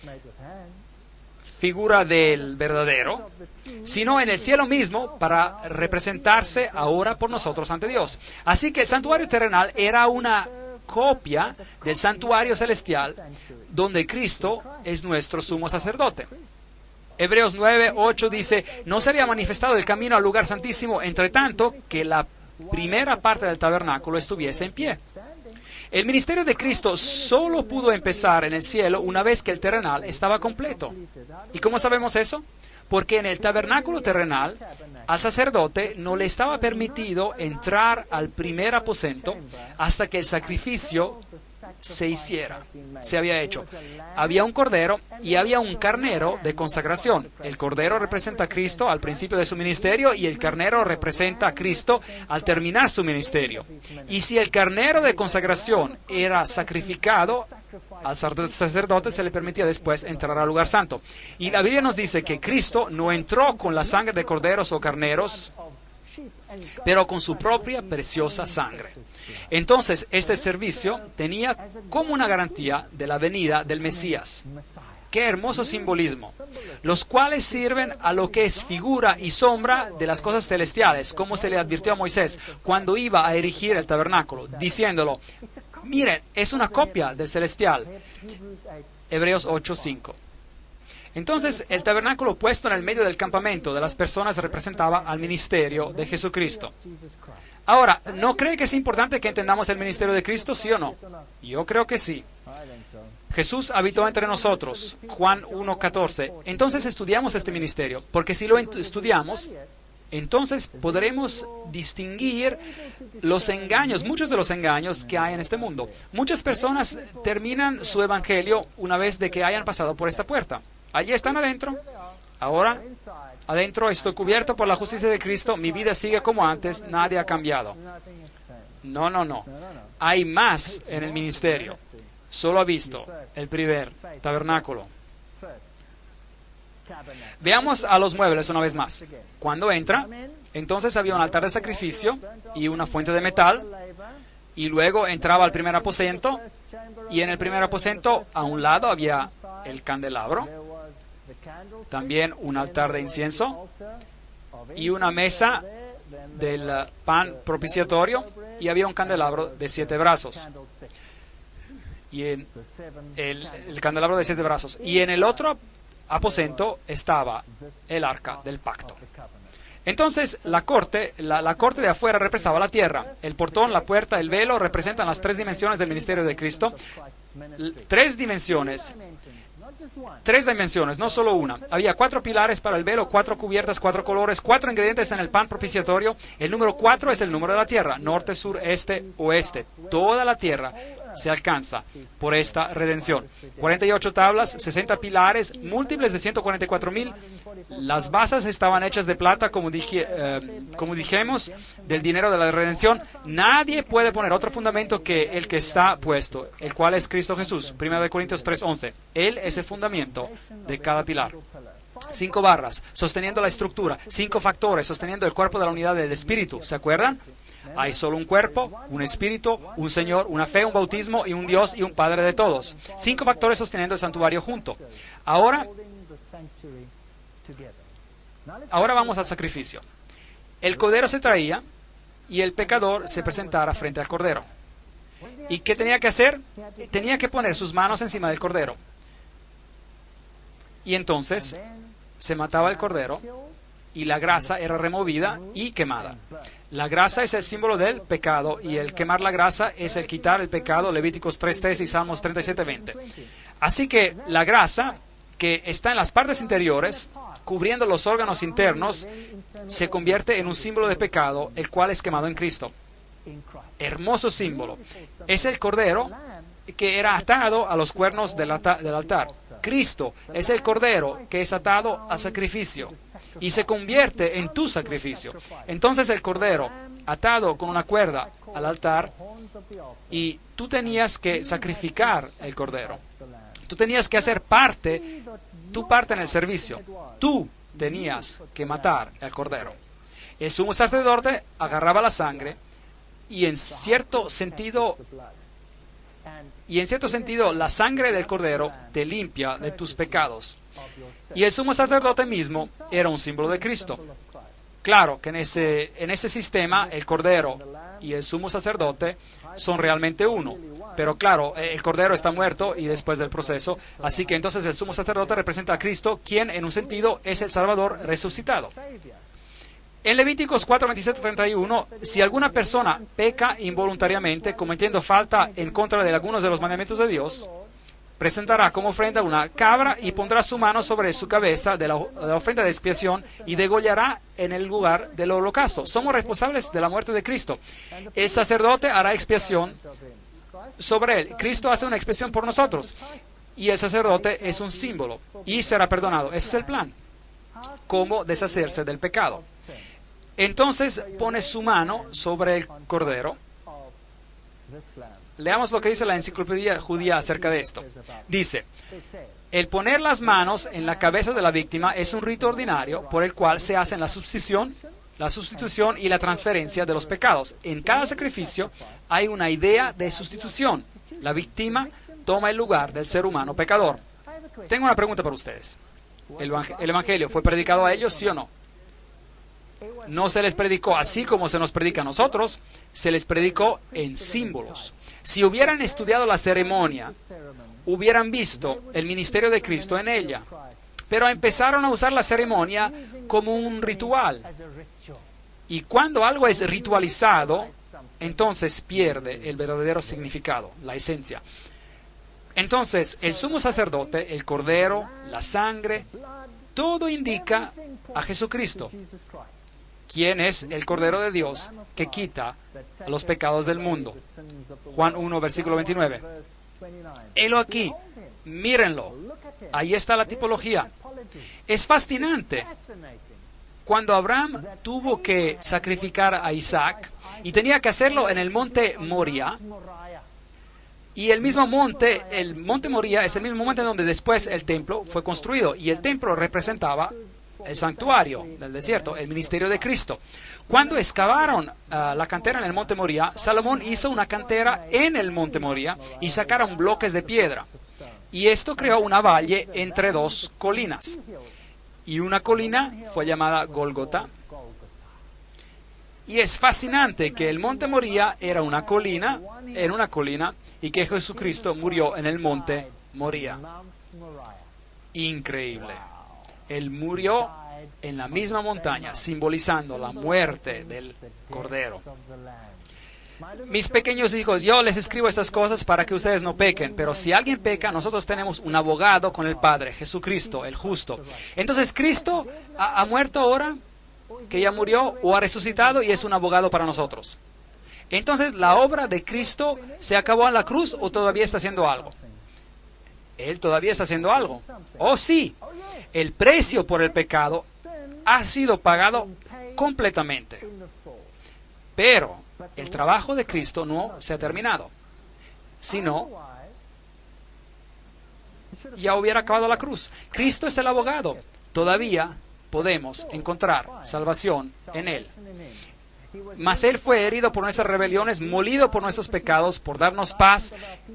figura del verdadero, sino en el cielo mismo para representarse ahora por nosotros ante Dios. Así que el santuario terrenal era una copia del santuario celestial donde Cristo es nuestro sumo sacerdote. Hebreos nueve ocho dice, no se había manifestado el camino al lugar santísimo, entre tanto que la primera parte del tabernáculo estuviese en pie. El ministerio de Cristo solo pudo empezar en el cielo una vez que el terrenal estaba completo. ¿Y cómo sabemos eso? Porque en el tabernáculo terrenal, al sacerdote no le estaba permitido entrar al primer aposento hasta que el sacrificio se hiciera, se había hecho. Había un cordero y había un carnero de consagración. El cordero representa a Cristo al principio de su ministerio y el carnero representa a Cristo al terminar su ministerio. Y si el carnero de consagración era sacrificado, al sacerdote se le permitía después entrar al lugar santo. Y la Biblia nos dice que Cristo no entró con la sangre de corderos o carneros, pero con su propia preciosa sangre. Entonces, este servicio tenía como una garantía de la venida del Mesías. ¡Qué hermoso simbolismo! Los cuales sirven a lo que es figura y sombra de las cosas celestiales, como se le advirtió a Moisés cuando iba a erigir el tabernáculo, diciéndolo, miren, es una copia del celestial. Hebreos ocho cinco. Entonces, el tabernáculo puesto en el medio del campamento de las personas representaba al ministerio de Jesucristo. Ahora, ¿no cree que es importante que entendamos el ministerio de Cristo, sí o no? Yo creo que sí. Jesús habitó entre nosotros, Juan uno catorce. Entonces estudiamos este ministerio, porque si lo estudiamos, entonces podremos distinguir los engaños, muchos de los engaños que hay en este mundo. Muchas personas terminan su evangelio una vez de que hayan pasado por esta puerta. Allí están adentro. Ahora, adentro estoy cubierto por la justicia de Cristo, mi vida sigue como antes, nadie ha cambiado. No, no, no. Hay más en el ministerio. Solo ha visto el primer tabernáculo. Veamos a los muebles una vez más. Cuando entra, entonces había un altar de sacrificio y una fuente de metal, y luego entraba al primer aposento, y en el primer aposento a un lado había el candelabro, también un altar de incienso y una mesa del pan propiciatorio, y había un candelabro de siete brazos. Y en el, el candelabro de siete brazos. Y en el otro aposento estaba el arca del pacto. Entonces, la corte, la, la corte de afuera representaba la tierra. El portón, la puerta, el velo representan las tres dimensiones del ministerio de Cristo. L- tres dimensiones. Tres dimensiones, no solo una. Había cuatro pilares para el velo, cuatro cubiertas, cuatro colores, cuatro ingredientes en el pan propiciatorio. El número cuatro es el número de la tierra, norte, sur, este, oeste. Toda la tierra se alcanza por esta redención. cuarenta y ocho tablas, sesenta pilares, múltiples de ciento cuarenta y cuatro mil. Las basas estaban hechas de plata, como, dije, eh, como dijimos, del dinero de la redención. Nadie puede poner otro fundamento que el que está puesto, el cual es Cristo Jesús. primera de Corintios tres once. Él es el fundamento de cada pilar. Cinco barras sosteniendo la estructura, cinco factores sosteniendo el cuerpo de la unidad del Espíritu. ¿Se acuerdan? Hay solo un cuerpo, un Espíritu, un Señor, una fe, un bautismo y un Dios y un Padre de todos. Cinco factores sosteniendo el santuario junto. Ahora, ahora vamos al sacrificio. El cordero se traía y el pecador se presentara frente al cordero. ¿Y qué tenía que hacer? Tenía que poner sus manos encima del cordero. Y entonces se mataba el cordero y la grasa era removida y quemada. La grasa es el símbolo del pecado y el quemar la grasa es el quitar el pecado, Levíticos tres tres y Salmos treinta y siete veinte. Así que la grasa que está en las partes interiores, cubriendo los órganos internos, se convierte en un símbolo de pecado, el cual es quemado en Cristo. Hermoso símbolo. Es el cordero que era atado a los cuernos del, del altar. Cristo es el cordero que es atado al sacrificio y se convierte en tu sacrificio. Entonces el cordero atado con una cuerda al altar y tú tenías que sacrificar el cordero. Tú tenías que hacer parte, tu parte en el servicio. Tú tenías que matar al cordero. El sumo sacerdote agarraba la sangre y en cierto sentido Y en cierto sentido, la sangre del cordero te limpia de tus pecados. Y el sumo sacerdote mismo era un símbolo de Cristo. Claro que en ese, en ese sistema el cordero y el sumo sacerdote son realmente uno. Pero claro, el cordero está muerto y después del proceso. Así que entonces el sumo sacerdote representa a Cristo, quien en un sentido es el Salvador resucitado. En Levíticos cuatro veintisiete treinta y uno, si alguna persona peca involuntariamente cometiendo falta en contra de algunos de los mandamientos de Dios, presentará como ofrenda una cabra y pondrá su mano sobre su cabeza de la, de la ofrenda de expiación y degollará en el lugar del holocausto. Somos responsables de la muerte de Cristo. El sacerdote hará expiación sobre él. Cristo hace una expiación por nosotros y el sacerdote es un símbolo y será perdonado. Ese es el plan. Cómo deshacerse del pecado. Entonces pone su mano sobre el cordero. Leamos lo que dice la enciclopedia judía acerca de esto. Dice, el poner las manos en la cabeza de la víctima es un rito ordinario por el cual se hacen la sustitución, la sustitución y la transferencia de los pecados. En cada sacrificio hay una idea de sustitución. La víctima toma el lugar del ser humano pecador. Tengo una pregunta para ustedes. ¿El Evangelio fue predicado a ellos, sí o no? No se les predicó así como se nos predica a nosotros, se les predicó en símbolos. Si hubieran estudiado la ceremonia, hubieran visto el ministerio de Cristo en ella. Pero empezaron a usar la ceremonia como un ritual. Y cuando algo es ritualizado, entonces pierde el verdadero significado, la esencia. Entonces, el sumo sacerdote, el cordero, la sangre, todo indica a Jesucristo, quien es el Cordero de Dios que quita los pecados del mundo. Juan uno, versículo veintinueve. Helo aquí, mírenlo. Ahí está la tipología. Es fascinante. Cuando Abraham tuvo que sacrificar a Isaac y tenía que hacerlo en el monte Moria, y el mismo monte, el monte Moria es el mismo monte donde después el templo fue construido, y el templo representaba el santuario del desierto, el ministerio de Cristo. Cuando excavaron uh, la cantera en el monte Moria, Salomón hizo una cantera en el monte Moria y sacaron bloques de piedra. Y esto creó una valle entre dos colinas. Y una colina fue llamada Gólgota. Y es fascinante que el monte Moría era una colina, era una colina, y que Jesucristo murió en el monte Moría. Increíble. Él murió en la misma montaña, simbolizando la muerte del Cordero. Mis pequeños hijos, yo les escribo estas cosas para que ustedes no pequen, pero si alguien peca, nosotros tenemos un abogado con el Padre, Jesucristo, el justo. Entonces, Cristo ha, ha muerto ahora, que ya murió, o ha resucitado y es un abogado para nosotros. Entonces, ¿la obra de Cristo se acabó en la cruz o todavía está haciendo algo? Él todavía está haciendo algo. Oh, sí, el precio por el pecado ha sido pagado completamente. Pero el trabajo de Cristo no se ha terminado. Si no, ya hubiera acabado la cruz. Cristo es el abogado. Todavía podemos encontrar salvación en Él. Mas Él fue herido por nuestras rebeliones, molido por nuestros pecados, por darnos paz,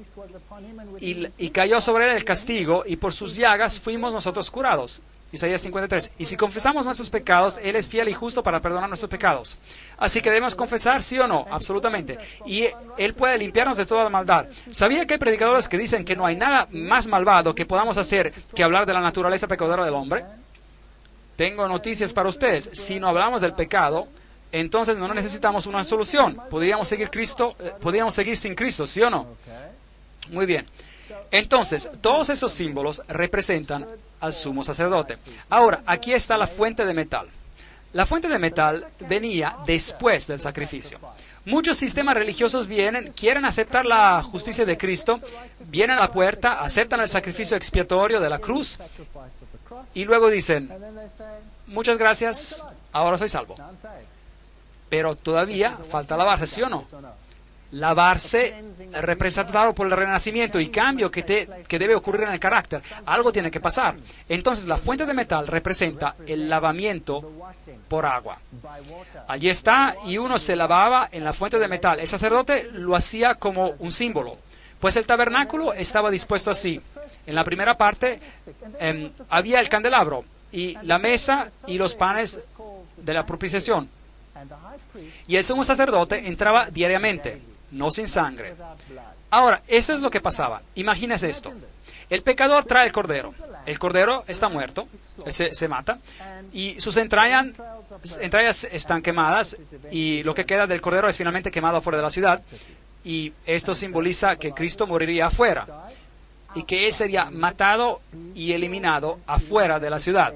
y, y cayó sobre Él el castigo, y por sus llagas fuimos nosotros curados. Isaías cincuenta y tres. Y si confesamos nuestros pecados, Él es fiel y justo para perdonar nuestros pecados. Así que debemos confesar, sí o no, absolutamente. Y Él puede limpiarnos de toda la maldad. ¿Sabía que hay predicadores que dicen que no hay nada más malvado que podamos hacer que hablar de la naturaleza pecadora del hombre? Tengo noticias para ustedes. Si no hablamos del pecado, entonces no necesitamos una solución. Podríamos seguir Cristo, eh, podríamos seguir sin Cristo, ¿sí o no? Muy bien. Entonces, todos esos símbolos representan al sumo sacerdote. Ahora, aquí está la fuente de metal. La fuente de metal venía después del sacrificio. Muchos sistemas religiosos vienen, quieren aceptar la justicia de Cristo, vienen a la puerta, aceptan el sacrificio expiatorio de la cruz y luego dicen, muchas gracias, ahora soy salvo. Pero todavía falta lavarse, ¿sí o no? Lavarse representado por el renacimiento y cambio que, te, que debe ocurrir en el carácter. Algo tiene que pasar. Entonces la fuente de metal representa el lavamiento por agua. Allí está, y uno se lavaba en la fuente de metal. El sacerdote lo hacía como un símbolo. Pues el tabernáculo estaba dispuesto así. En la primera parte eh, había el candelabro y la mesa y los panes de la propiciación. Y el sumo sacerdote entraba diariamente, no sin sangre. Ahora, esto es lo que pasaba. Imagínese esto. El pecador trae el cordero. El cordero está muerto, se, se mata, y sus entrañas, entrañas están quemadas, y lo que queda del cordero es finalmente quemado afuera de la ciudad. Y esto simboliza que Cristo moriría afuera, y que Él sería matado y eliminado afuera de la ciudad.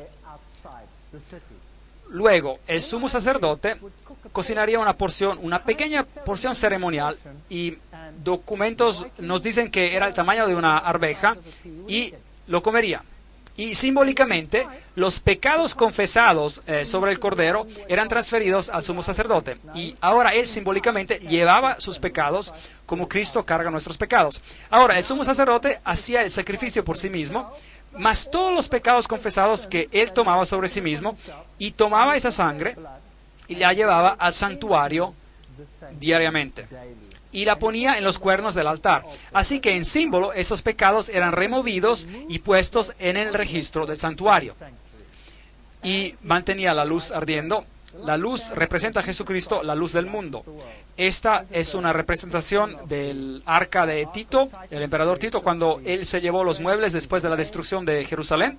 Luego, el sumo sacerdote cocinaría una porción, una pequeña porción ceremonial, y documentos nos dicen que era el tamaño de una arveja, y lo comería. Y simbólicamente, los pecados confesados eh, sobre el cordero eran transferidos al sumo sacerdote. Y ahora él simbólicamente llevaba sus pecados como Cristo carga nuestros pecados. Ahora, el sumo sacerdote hacía el sacrificio por sí mismo, más todos los pecados confesados que él tomaba sobre sí mismo, y tomaba esa sangre y la llevaba al santuario diariamente. Y la ponía en los cuernos del altar. Así que en símbolo esos pecados eran removidos y puestos en el registro del santuario. Y mantenía la luz ardiendo. La luz representa a Jesucristo, la luz del mundo. Esta es una representación del arca de Tito, el emperador Tito, cuando él se llevó los muebles después de la destrucción de Jerusalén.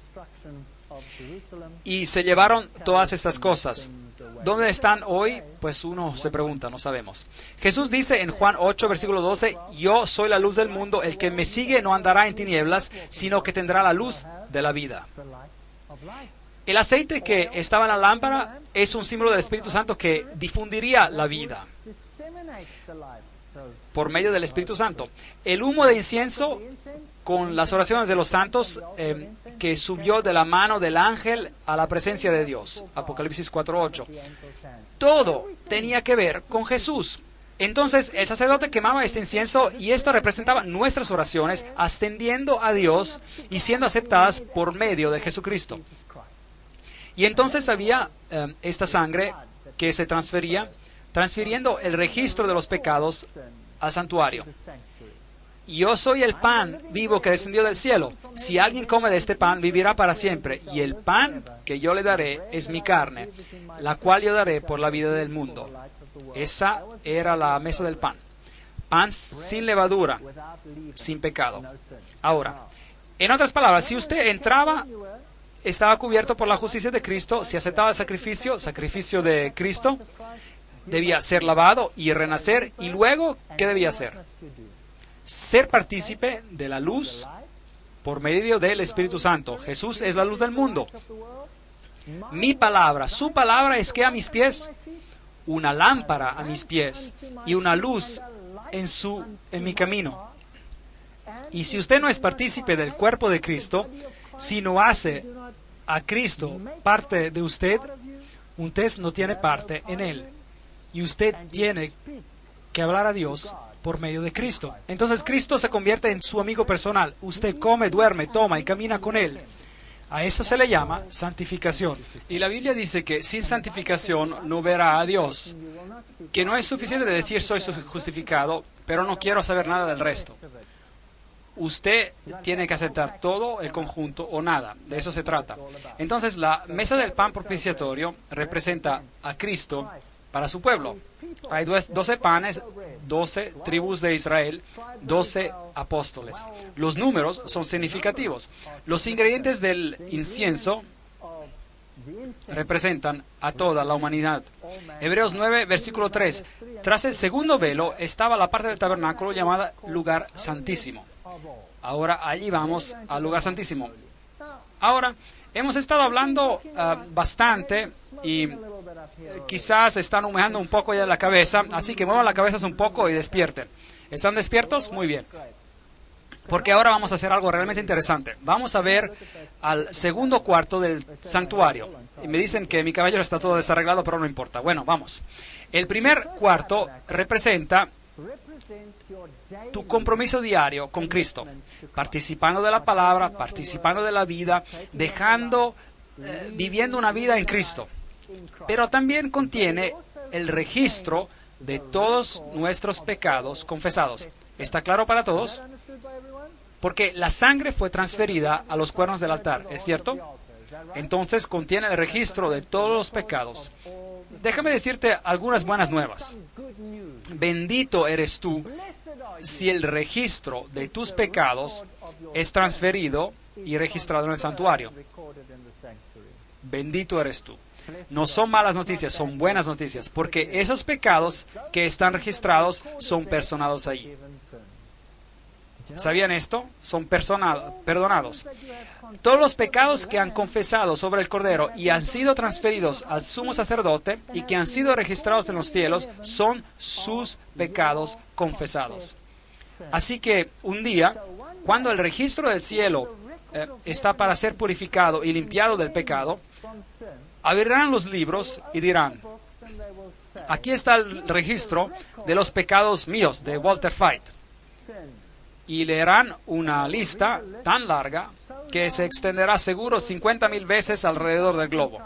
Y se llevaron todas estas cosas. ¿Dónde están hoy? Pues uno se pregunta, no sabemos. Jesús dice en Juan ocho, versículo doce, yo soy la luz del mundo, el que me sigue no andará en tinieblas, sino que tendrá la luz de la vida. El aceite que estaba en la lámpara es un símbolo del Espíritu Santo que difundiría la vida por medio del Espíritu Santo. El humo de incienso con las oraciones de los santos eh, que subió de la mano del ángel a la presencia de Dios. Apocalipsis cuatro, ocho. Todo tenía que ver con Jesús. Entonces el sacerdote quemaba este incienso y esto representaba nuestras oraciones ascendiendo a Dios y siendo aceptadas por medio de Jesucristo. Y entonces había eh, esta sangre que se transfería, transfiriendo el registro de los pecados al santuario. yo soy el pan vivo que descendió del cielo. Si alguien come de este pan, vivirá para siempre. Y el pan que yo le daré es mi carne, la cual yo daré por la vida del mundo. Esa era la mesa del pan. Pan sin levadura, sin pecado. Ahora, en otras palabras, si usted entraba, estaba cubierto por la justicia de Cristo, si aceptaba el sacrificio, sacrificio de Cristo, debía ser lavado y renacer. Y luego, ¿qué debía hacer? Ser partícipe de la luz por medio del Espíritu Santo. Jesús es la luz del mundo. Mi palabra, su palabra es que a mis pies, una lámpara a mis pies y una luz en, su, en mi camino. Y si usted no es partícipe del cuerpo de Cristo, si no hace a Cristo parte de usted, usted no tiene parte en Él. Y usted tiene que hablar a Dios por medio de Cristo. Entonces Cristo se convierte en su amigo personal. Usted come, duerme, toma y camina con Él. A eso se le llama santificación. Y la Biblia dice que sin santificación no verá a Dios. Que no es suficiente de decir soy justificado, pero no quiero saber nada del resto. Usted tiene que aceptar todo el conjunto o nada. De eso se trata. Entonces la mesa del pan propiciatorio representa a Cristo para su pueblo. Hay doce panes, doce tribus de Israel, doce apóstoles. Los números son significativos. Los ingredientes del incienso representan a toda la humanidad. Hebreos nueve, versículo tres. Tras el segundo velo estaba la parte del tabernáculo llamada lugar santísimo. Ahora allí vamos al lugar santísimo. Ahora, hemos estado hablando uh, bastante y uh, quizás están humejando un poco ya la cabeza, así que muevan la cabeza un poco y despierten. ¿Están despiertos? Muy bien. Porque ahora vamos a hacer algo realmente interesante. Vamos a ver al segundo cuarto del santuario. Y me dicen que mi cabello está todo desarreglado, pero no importa. Bueno, vamos. El primer cuarto representa tu compromiso diario con Cristo, participando de la palabra, participando de la vida, dejando, eh, viviendo una vida en Cristo. Pero también contiene el registro de todos nuestros pecados confesados. ¿Está claro para todos? Porque la sangre fue transferida a los cuernos del altar, ¿es cierto? Entonces contiene el registro de todos los pecados. Déjame decirte algunas buenas nuevas. Bendito eres tú si el registro de tus pecados es transferido y registrado en el santuario. Bendito eres tú. No son malas noticias, son buenas noticias, porque esos pecados que están registrados son personados allí. ¿Sabían esto? Son perdonados. Todos los pecados que han confesado sobre el Cordero y han sido transferidos al sumo sacerdote y que han sido registrados en los cielos son sus pecados confesados. Así que un día, cuando el registro del cielo eh, está para ser purificado y limpiado del pecado, abrirán los libros y dirán, aquí está el registro de los pecados míos, de Walter Fight. Y leerán una lista tan larga que se extenderá seguro cincuenta mil veces alrededor del globo.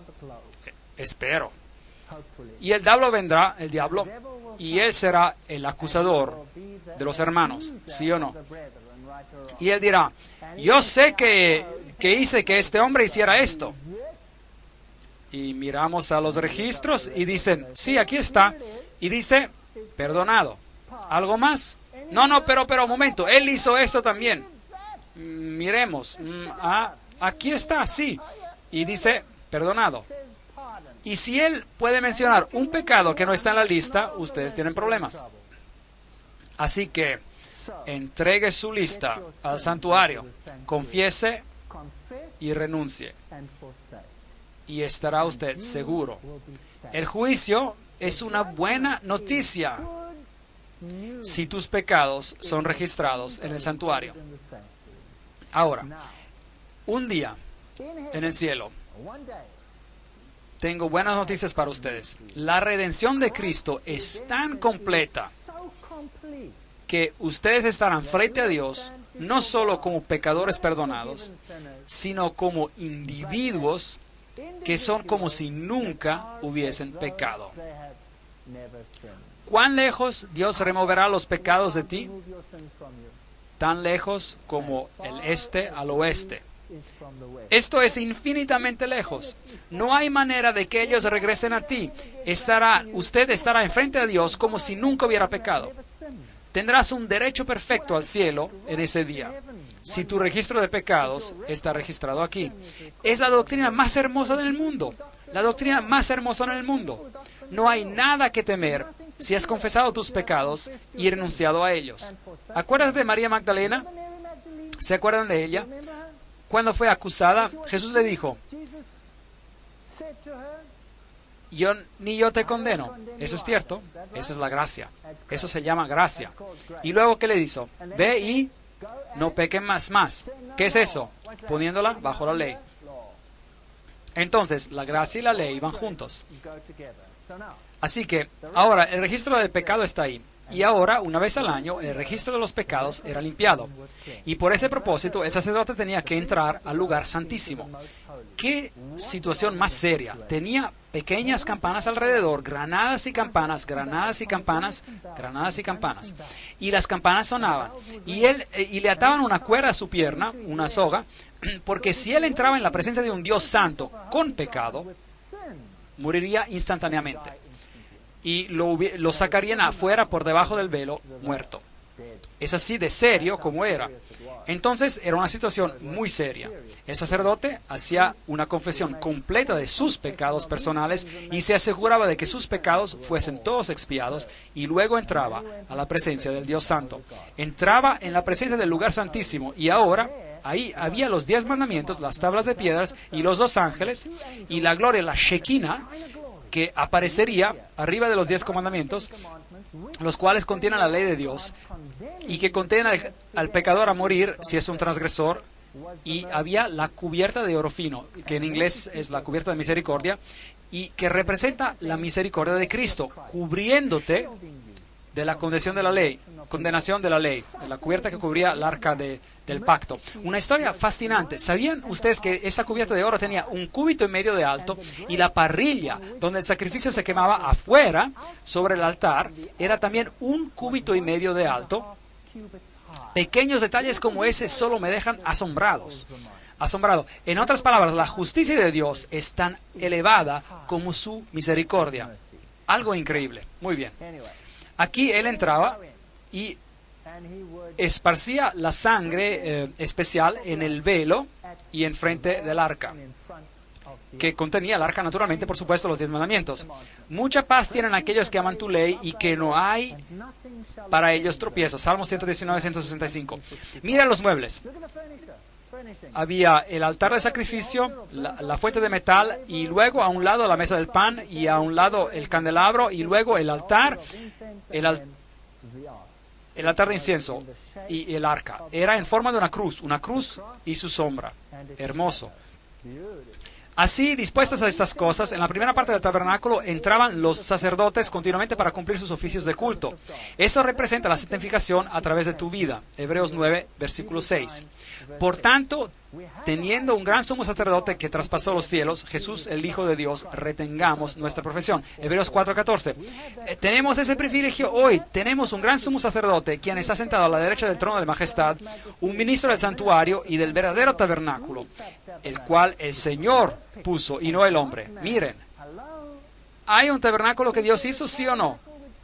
Espero. Y el diablo vendrá, el diablo, y él será el acusador de los hermanos, ¿sí o no? Y él dirá, yo sé que, que hice que este hombre hiciera esto. Y miramos a los registros y dicen, sí, aquí está. Y dice, perdonado. ¿Algo más? No, no, pero, pero, un momento, él hizo esto también. Mm, miremos, mm, ah, aquí está, sí. Y dice, perdonado. Y si él puede mencionar un pecado que no está en la lista, ustedes tienen problemas. Así que, entregue su lista al santuario, confiese y renuncie. Y estará usted seguro. El juicio es una buena noticia si tus pecados son registrados en el santuario. Ahora, un día en el cielo, tengo buenas noticias para ustedes. La redención de Cristo es tan completa que ustedes estarán frente a Dios no solo como pecadores perdonados, sino como individuos que son como si nunca hubiesen pecado. ¿Cuán lejos Dios removerá los pecados de ti? Tan lejos como el este al oeste. Esto es infinitamente lejos. No hay manera de que ellos regresen a ti. Estará, usted estará enfrente de Dios como si nunca hubiera pecado. Tendrás un derecho perfecto al cielo en ese día, si tu registro de pecados está registrado aquí. Es la doctrina más hermosa del mundo. La doctrina más hermosa en el mundo. No hay nada que temer si has confesado tus pecados y renunciado a ellos. ¿Acuérdate de María Magdalena? ¿Se acuerdan de ella? Cuando fue acusada, Jesús le dijo, yo, ni yo te condeno. Eso es cierto. Esa es la gracia. Eso se llama gracia. Y luego, ¿qué le hizo? Ve y no pequen más, más. ¿Qué es eso? Poniéndola bajo la ley. Entonces, la gracia y la ley van juntos. Así que, ahora, el registro del pecado está ahí. Y ahora, una vez al año, el registro de los pecados era limpiado. Y por ese propósito, el sacerdote tenía que entrar al lugar santísimo. ¡Qué situación más seria! Tenía pequeñas campanas alrededor, granadas y campanas, granadas y campanas, granadas y campanas. Y las campanas sonaban. Y, él, y le ataban una cuerda a su pierna, una soga, porque si él entraba en la presencia de un Dios santo con pecado, moriría instantáneamente. Y lo, lo sacarían afuera por debajo del velo, muerto. Es así de serio como era. Entonces era una situación muy seria. El sacerdote hacía una confesión completa de sus pecados personales y se aseguraba de que sus pecados fuesen todos expiados y luego entraba a la presencia del Dios Santo. Entraba en la presencia del lugar santísimo y ahora ahí había los diez mandamientos, las tablas de piedras y los dos ángeles y la gloria, la Shekinah, que aparecería arriba de los diez comandamientos, los cuales contienen la ley de Dios y que contienen al, al pecador a morir si es un transgresor. Y había la cubierta de oro fino, que en inglés es la cubierta de misericordia, y que representa la misericordia de Cristo, cubriéndote de la condenación de la ley, condenación de la ley, de la cubierta que cubría el arca de, del pacto. Una historia fascinante. ¿Sabían ustedes que esa cubierta de oro tenía un cúbito y medio de alto y la parrilla donde el sacrificio se quemaba afuera, sobre el altar, era también un cúbito y medio de alto? Pequeños detalles como ese solo me dejan asombrados. Asombrado. En otras palabras, la justicia de Dios es tan elevada como su misericordia. Algo increíble. Muy bien. Aquí él entraba y esparcía la sangre eh, especial en el velo y enfrente del arca, que contenía el arca, naturalmente, por supuesto, los diez mandamientos. Mucha paz tienen aquellos que aman tu ley y que no hay para ellos tropiezos. Salmo ciento diecinueve, ciento sesenta y cinco. Mira los muebles. Había el altar de sacrificio, la, la fuente de metal, y luego a un lado la mesa del pan, y a un lado el candelabro, y luego el altar, el, al, el altar de incienso y el arca. Era en forma de una cruz, una cruz y su sombra. Hermoso. Así, dispuestas a estas cosas, en la primera parte del tabernáculo entraban los sacerdotes continuamente para cumplir sus oficios de culto. Eso representa la santificación a través de tu vida. Hebreos nueve, versículo seis. Por tanto, teniendo un gran sumo sacerdote que traspasó los cielos, Jesús, el Hijo de Dios, retengamos nuestra profesión. Hebreos cuatro, catorce. Eh, tenemos ese privilegio hoy. Tenemos un gran sumo sacerdote, quien está sentado a la derecha del trono de majestad, un ministro del santuario y del verdadero tabernáculo, el cual el Señor puso y no el hombre. Miren, ¿hay un tabernáculo que Dios hizo, sí o no?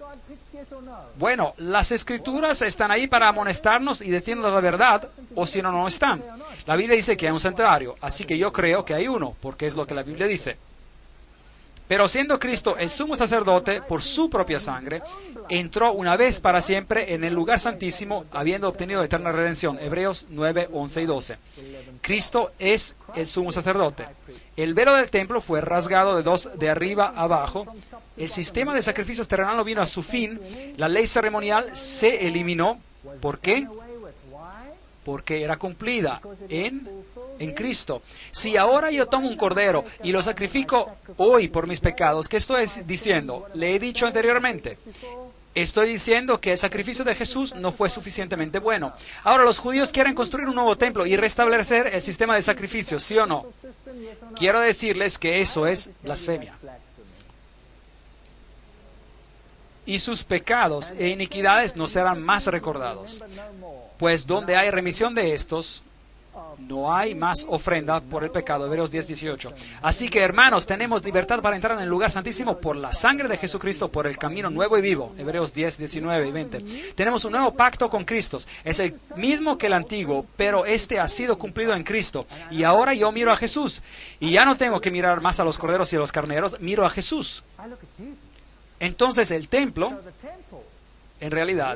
Bueno, las escrituras están ahí para amonestarnos y decirnos la verdad, o si no, no están. La Biblia dice que hay un santuario, así que yo creo que hay uno, porque es lo que la Biblia dice. Pero siendo Cristo el sumo sacerdote por su propia sangre, entró una vez para siempre en el lugar santísimo, habiendo obtenido eterna redención. Hebreos nueve, once y doce. Cristo es el sumo sacerdote. El velo del templo fue rasgado de dos de arriba a abajo. El sistema de sacrificios terrenal no vino a su fin. La ley ceremonial se eliminó. ¿Por qué? Porque era cumplida en, en Cristo. Si ahora yo tomo un cordero y lo sacrifico hoy por mis pecados, ¿qué estoy diciendo? Le he dicho anteriormente. Estoy diciendo que el sacrificio de Jesús no fue suficientemente bueno. Ahora los judíos quieren construir un nuevo templo y restablecer el sistema de sacrificios, ¿sí o no? Quiero decirles que eso es blasfemia. y sus pecados e iniquidades no serán más recordados. Pues donde hay remisión de estos, no hay más ofrenda por el pecado. Hebreos diez, dieciocho. Así que, hermanos, tenemos libertad para entrar en el lugar santísimo por la sangre de Jesucristo, por el camino nuevo y vivo. Hebreos diez, diecinueve y veinte. Tenemos un nuevo pacto con Cristo. Es el mismo que el antiguo, pero este ha sido cumplido en Cristo. Y ahora yo miro a Jesús. Y ya no tengo que mirar más a los corderos y a los carneros, miro a Jesús. Entonces el templo, en realidad,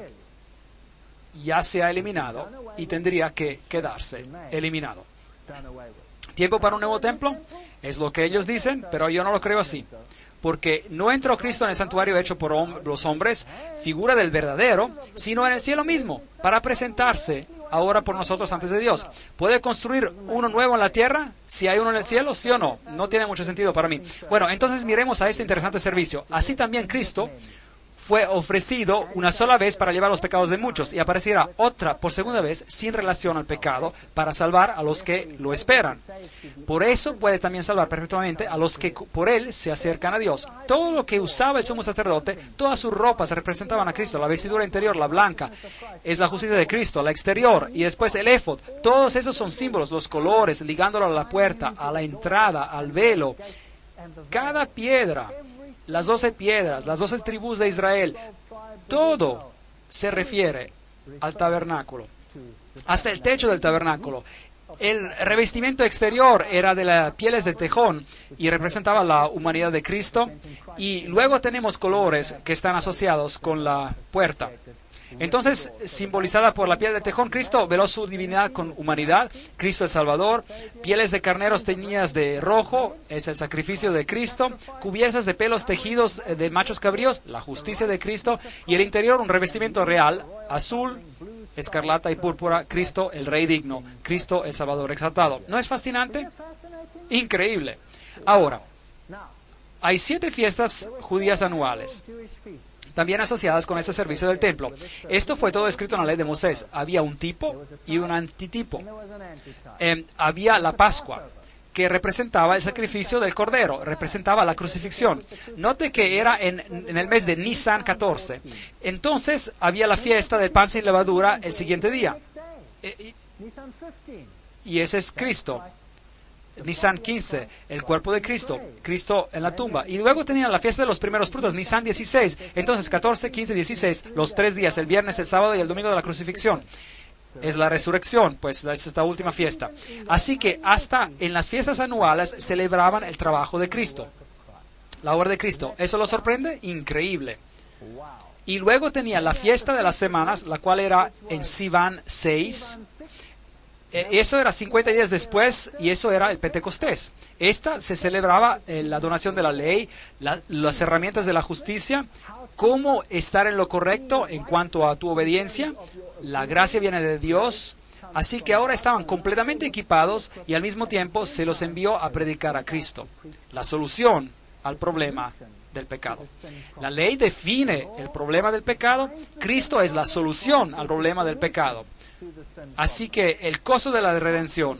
ya se ha eliminado y tendría que quedarse eliminado. ¿Tiempo para un nuevo templo? Es lo que ellos dicen, pero yo no lo creo así. Porque no entró Cristo en el santuario hecho por hom- los hombres, figura del verdadero, sino en el cielo mismo, para presentarse ahora por nosotros antes de Dios. ¿Puede construir uno nuevo en la tierra si hay uno en el cielo? ¿Sí o no? No tiene mucho sentido para mí. Bueno, entonces miremos a este interesante servicio. Así también Cristo fue ofrecido una sola vez para llevar los pecados de muchos y aparecerá otra por segunda vez sin relación al pecado para salvar a los que lo esperan. Por eso puede también salvar perfectamente a los que por él se acercan a Dios. Todo lo que usaba el sumo sacerdote, todas sus ropas representaban a Cristo. La vestidura interior, la blanca, es la justicia de Cristo, la exterior y después el éfod. Todos esos son símbolos, los colores, ligándolo a la puerta, a la entrada, al velo. Cada piedra, las doce piedras, las doce tribus de Israel, todo se refiere al tabernáculo, hasta el techo del tabernáculo. El revestimiento exterior era de las pieles de tejón y representaba la humanidad de Cristo, y luego tenemos colores que están asociados con la puerta. Entonces, simbolizada por la piel de tejón, Cristo veló su divinidad con humanidad, Cristo el Salvador, pieles de carneros teñidas de rojo, es el sacrificio de Cristo, cubiertas de pelos tejidos de machos cabríos, la justicia de Cristo, y el interior un revestimiento real, azul, escarlata y púrpura, Cristo el Rey digno, Cristo el Salvador exaltado. ¿No es fascinante? Increíble. Ahora, hay siete fiestas judías anuales, también asociadas con ese servicio del templo. Esto fue todo escrito en la ley de Moisés. Había un tipo y un antitipo. Eh, había la Pascua, que representaba el sacrificio del Cordero, representaba la crucifixión. Note que era en, en el mes de Nisan catorce. Entonces había la fiesta del pan sin levadura el siguiente día. Eh, y, y ese es Cristo. Nisan quince, el cuerpo de Cristo, Cristo en la tumba. Y luego tenían la fiesta de los primeros frutos, Nisan dieciséis. Entonces catorce, quince, dieciséis, los tres días, el viernes, el sábado y el domingo de la crucifixión. Es la resurrección, pues es esta última fiesta. Así que hasta en las fiestas anuales celebraban el trabajo de Cristo, la obra de Cristo. ¿Eso lo sorprende? Increíble. Y luego tenía la fiesta de las semanas, la cual era en Sivan seis. Eso era cincuenta días después, y eso era el Pentecostés. Esta se celebraba eh, la donación de la ley, la, las herramientas de la justicia, cómo estar en lo correcto en cuanto a tu obediencia. La gracia viene de Dios, así que ahora estaban completamente equipados y al mismo tiempo se los envió a predicar a Cristo, la solución al problema del pecado. La ley define el problema del pecado, Cristo es la solución al problema del pecado. Así que el costo de la redención.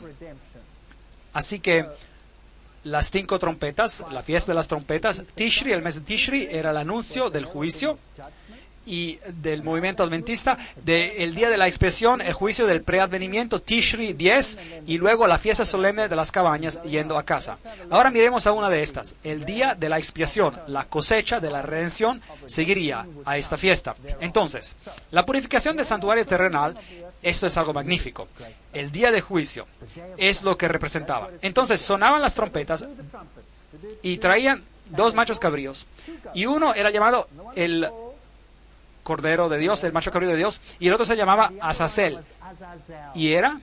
Así que las cinco trompetas, la fiesta de las trompetas, Tishri, el mes de Tishri, era el anuncio del juicio y del movimiento adventista, del día de la expiación, el juicio del preadvenimiento, Tishri diez, y luego la fiesta solemne de las cabañas yendo a casa. Ahora miremos a una de estas. El día de la expiación, la cosecha de la redención, seguiría a esta fiesta. Entonces, la purificación del santuario terrenal, esto es algo magnífico. El día de juicio es lo que representaba. Entonces, sonaban las trompetas y traían dos machos cabríos, y uno era llamado el Cordero de Dios, el macho cabrío de Dios, y el otro se llamaba Azazel, y era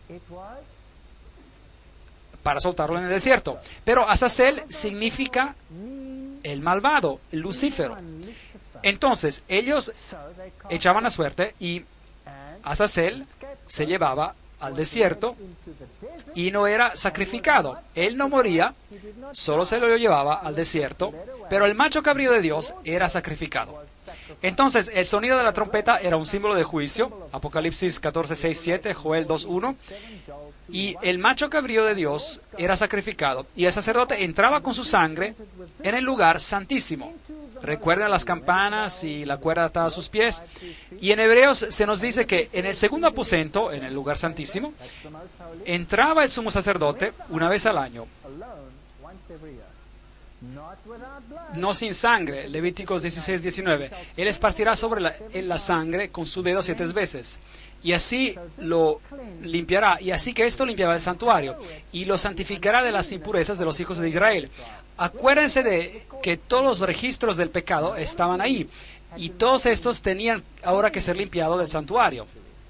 para soltarlo en el desierto. Pero Azazel significa el malvado, el Lucífero. Entonces, ellos echaban la suerte y Azazel se llevaba al desierto y no era sacrificado. Él no moría, solo se lo llevaba al desierto, pero el macho cabrío de Dios era sacrificado. Entonces, el sonido de la trompeta era un símbolo de juicio, Apocalipsis catorce, seis, siete, Joel dos, uno, y el macho cabrío de Dios era sacrificado, y el sacerdote entraba con su sangre en el lugar santísimo. Recuerden las campanas y la cuerda atada a sus pies. Y en Hebreos se nos dice que en el segundo aposento, en el lugar santísimo, entraba el sumo sacerdote una vez al año. No sin sangre, Levíticos dieciséis, diecinueve. Él esparcirá sobre la, la sangre con su dedo siete veces. Y así lo limpiará. Y así que esto limpiaba el santuario. Y lo santificará de las impurezas de los hijos de Israel. Acuérdense de que todos los registros del pecado estaban ahí. Y todos estos tenían ahora que ser limpiados del santuario.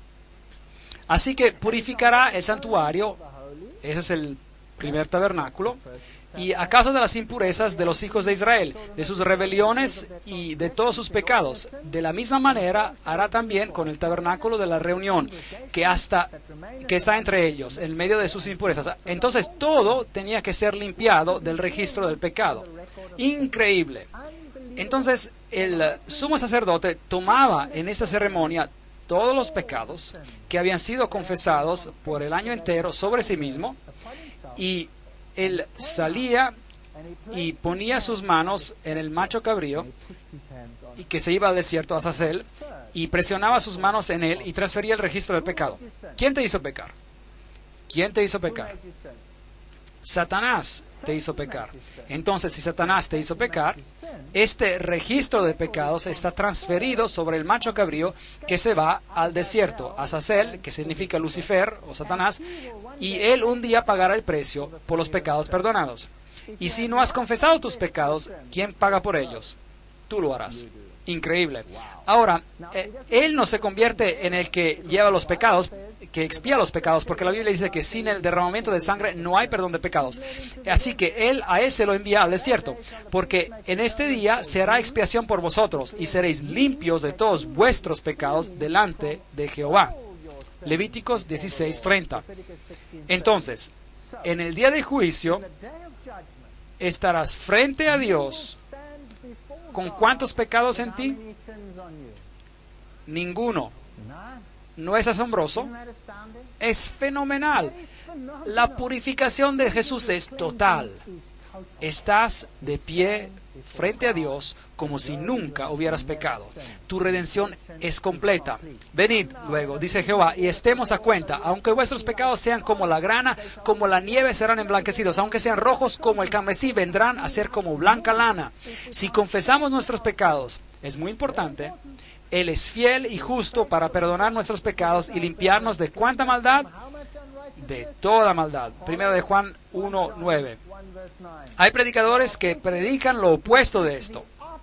Así que purificará el santuario. Ese es el primer tabernáculo. Y a causa de las impurezas de los hijos de Israel, de sus rebeliones y de todos sus pecados, de la misma manera hará también con el tabernáculo de la reunión, que hasta que está entre ellos, en medio de sus impurezas. Entonces todo tenía que ser limpiado del registro del pecado. Increíble. Entonces el sumo sacerdote tomaba en esta ceremonia todos los pecados que habían sido confesados por el año entero sobre sí mismo, y él salía y ponía sus manos en el macho cabrío y que se iba al desierto a Azazel y presionaba sus manos en él y transfería el registro del pecado. ¿Quién te hizo pecar? ¿Quién te hizo pecar? Satanás te hizo pecar. Entonces, si Satanás te hizo pecar, este registro de pecados está transferido sobre el macho cabrío que se va al desierto, a Azazel, que significa Lucifer o Satanás, y él un día pagará el precio por los pecados perdonados. Y si no has confesado tus pecados, ¿quién paga por ellos? Tú lo harás. Increíble. Ahora, eh, él no se convierte en el que lleva los pecados, que expía los pecados, porque la Biblia dice que sin el derramamiento de sangre no hay perdón de pecados. Así que él a él se lo envía al desierto, porque en este día se hará expiación por vosotros y seréis limpios de todos vuestros pecados delante de Jehová. Levíticos dieciséis, treinta. Entonces, en el día de juicio estarás frente a Dios. ¿Con cuántos pecados en ti? Ninguno. ¿No es asombroso? Es fenomenal. La purificación de Jesús es total. Estás de pie frente a Dios como si nunca hubieras pecado. Tu redención es completa. Venid luego, dice Jehová, y estemos a cuenta. Aunque vuestros pecados sean como la grana, como la nieve serán emblanquecidos. Aunque sean rojos como el carmesí, vendrán a ser como blanca lana. Si confesamos nuestros pecados, es muy importante, Él es fiel y justo para perdonar nuestros pecados y limpiarnos de ¿cuánta maldad? De toda maldad. Primero de Juan uno, nueve. Hay predicadores que predican lo opuesto de esto,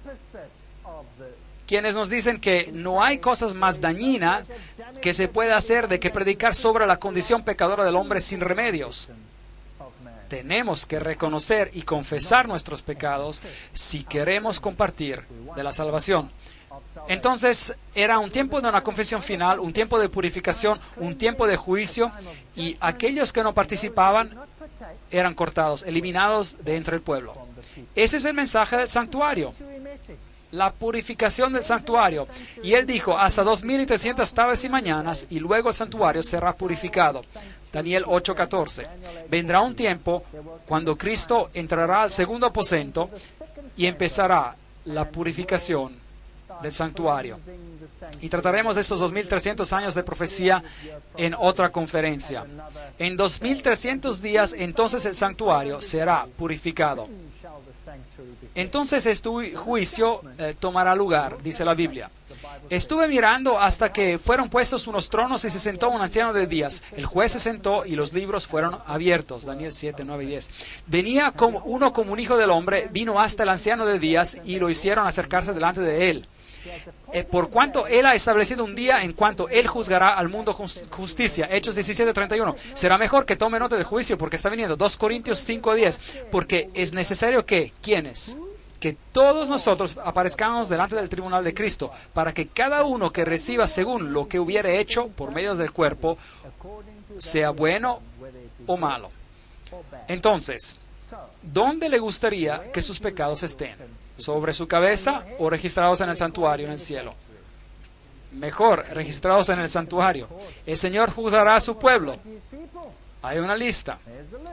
quienes nos dicen que no hay cosas más dañinas que se pueda hacer de que predicar sobre la condición pecadora del hombre sin remedios. Tenemos que reconocer y confesar nuestros pecados si queremos compartir de la salvación. Entonces era un tiempo de una confesión final, un tiempo de purificación, un tiempo de juicio, y aquellos que no participaban eran cortados, eliminados de entre el pueblo. Ese es el mensaje del santuario, la purificación del santuario. Y él dijo, hasta dos mil trescientas tardes y mañanas, y luego el santuario será purificado. Daniel ocho, catorce. Vendrá un tiempo cuando Cristo entrará al segundo aposento y empezará la purificación del santuario. Y trataremos de estos dos mil trescientos años de profecía en otra conferencia. En dos mil trescientos días, entonces el santuario será purificado. Entonces este juicio eh, tomará lugar, dice la Biblia. Estuve mirando hasta que fueron puestos unos tronos y se sentó un anciano de días. El juez se sentó y los libros fueron abiertos. Daniel siete, nueve y diez. Venía como uno como un hijo del hombre, vino hasta el anciano de días y lo hicieron acercarse delante de él. Eh, por cuanto él ha establecido un día en cuanto él juzgará al mundo justicia. Hechos diecisiete, treinta y uno. Será mejor que tome nota del juicio porque está viniendo. dos Corintios cinco, diez. Porque es necesario que, ¿quiénes? Que todos nosotros aparezcamos delante del tribunal de Cristo, para que cada uno que reciba según lo que hubiere hecho por medio del cuerpo, sea bueno o malo. Entonces, ¿dónde le gustaría que sus pecados estén? ¿Sobre su cabeza o registrados en el santuario en el cielo? Mejor, registrados en el santuario. El Señor juzgará a su pueblo. Hay una lista.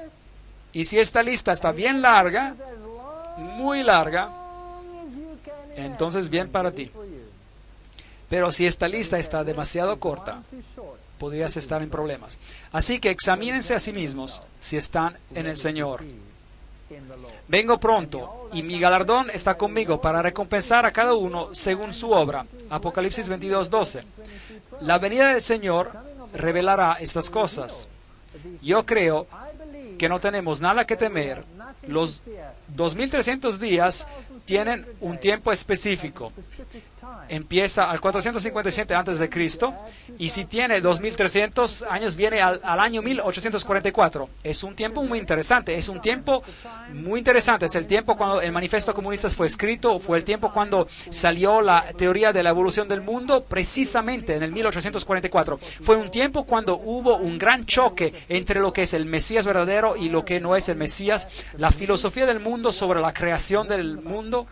Y si esta lista está bien larga, muy larga, entonces bien para ti. Pero si esta lista está demasiado corta, podrías estar en problemas. Así que examínense a sí mismos si están en el Señor. Vengo pronto, y mi galardón está conmigo para recompensar a cada uno según su obra. Apocalipsis veintidós, doce. La venida del Señor revelará estas cosas. Yo creo que no tenemos nada que temer. Los dos mil trescientos días tienen un tiempo específico. Empieza al cuatrocientos cincuenta y siete antes de Cristo, y si tiene dos mil trescientos años viene al, al año mil ochocientos cuarenta y cuatro. Es un tiempo muy interesante, es un tiempo muy interesante. Es el tiempo cuando el Manifiesto Comunista fue escrito, fue el tiempo cuando salió la teoría de la evolución del mundo, precisamente en el mil ochocientos cuarenta y cuatro. Fue un tiempo cuando hubo un gran choque entre lo que es el Mesías verdadero y lo que no es el Mesías, la filosofía del mundo sobre la creación del mundo.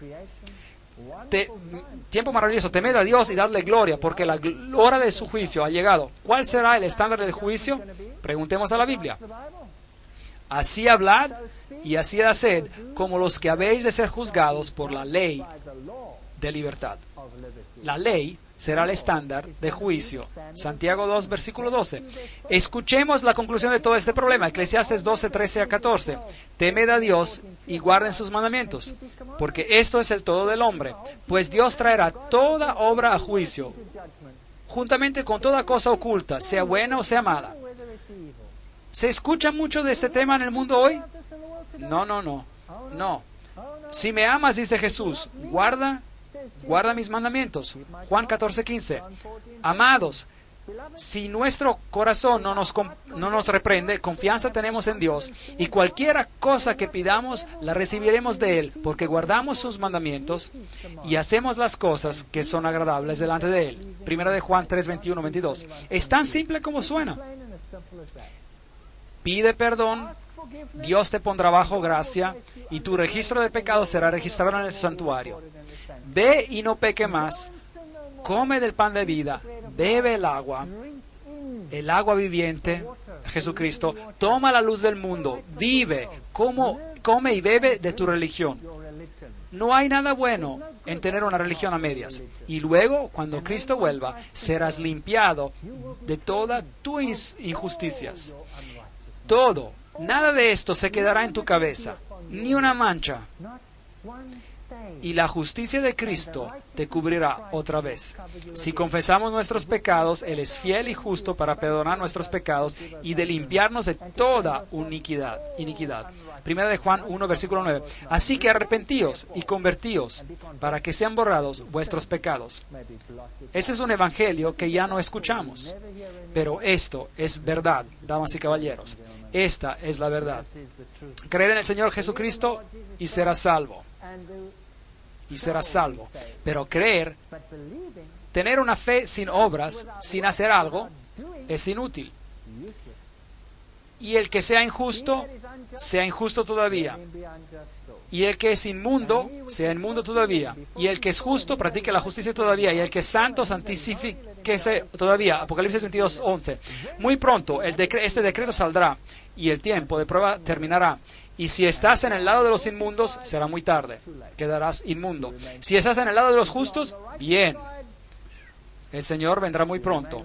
Te, tiempo maravilloso, temed a Dios y dadle gloria, porque la hora de su juicio ha llegado. ¿Cuál será el estándar del juicio? Preguntemos a la Biblia. Así hablad y así haced como los que habéis de ser juzgados por la ley de libertad. La ley será el estándar de juicio. Santiago dos, versículo doce. Escuchemos la conclusión de todo este problema. Eclesiastes doce, trece a catorce. Temed a Dios y guarden sus mandamientos, porque esto es el todo del hombre. Pues Dios traerá toda obra a juicio, juntamente con toda cosa oculta, sea buena o sea mala. ¿Se escucha mucho de este tema en el mundo hoy? No, no, no. No. Si me amas, dice Jesús, guarda Guarda mis mandamientos. Juan catorce, quince. Amados, si nuestro corazón no nos, no nos reprende, confianza tenemos en Dios, y cualquier cosa que pidamos la recibiremos de Él, porque guardamos sus mandamientos y hacemos las cosas que son agradables delante de Él. Primera de Juan tres, veintiuno, veintidós. Es tan simple como suena. Pide perdón, Dios te pondrá bajo gracia, y tu registro de pecados será registrado en el santuario. Ve y no peque más. Come del pan de vida. Bebe el agua. El agua viviente, Jesucristo. Toma la luz del mundo. Vive. Como, come y bebe de tu religión. No hay nada bueno en tener una religión a medias. Y luego, cuando Cristo vuelva, serás limpiado de todas tus injusticias. Todo. Nada de esto se quedará en tu cabeza. Ni una mancha. Y la justicia de Cristo te cubrirá otra vez. Si confesamos nuestros pecados, Él es fiel y justo para perdonar nuestros pecados y de limpiarnos de toda iniquidad. iniquidad. Primera de Juan uno, versículo nueve. Así que arrepentíos y convertíos para que sean borrados vuestros pecados. Ese es un evangelio que ya no escuchamos. Pero esto es verdad, damas y caballeros. Esta es la verdad. Creer en el Señor Jesucristo y serás salvo. Y serás salvo. Pero creer, tener una fe sin obras, sin hacer algo, es inútil. Y el que sea injusto, sea injusto todavía. Y el que es inmundo, sea inmundo todavía. Y el que es justo, practique la justicia todavía. Y el que es santo, santifíquese todavía. Apocalipsis veintidós, once. Muy pronto el decre- este decreto saldrá y el tiempo de prueba terminará. Y si estás en el lado de los inmundos, será muy tarde. Quedarás inmundo. Si estás en el lado de los justos, bien. El Señor vendrá muy pronto.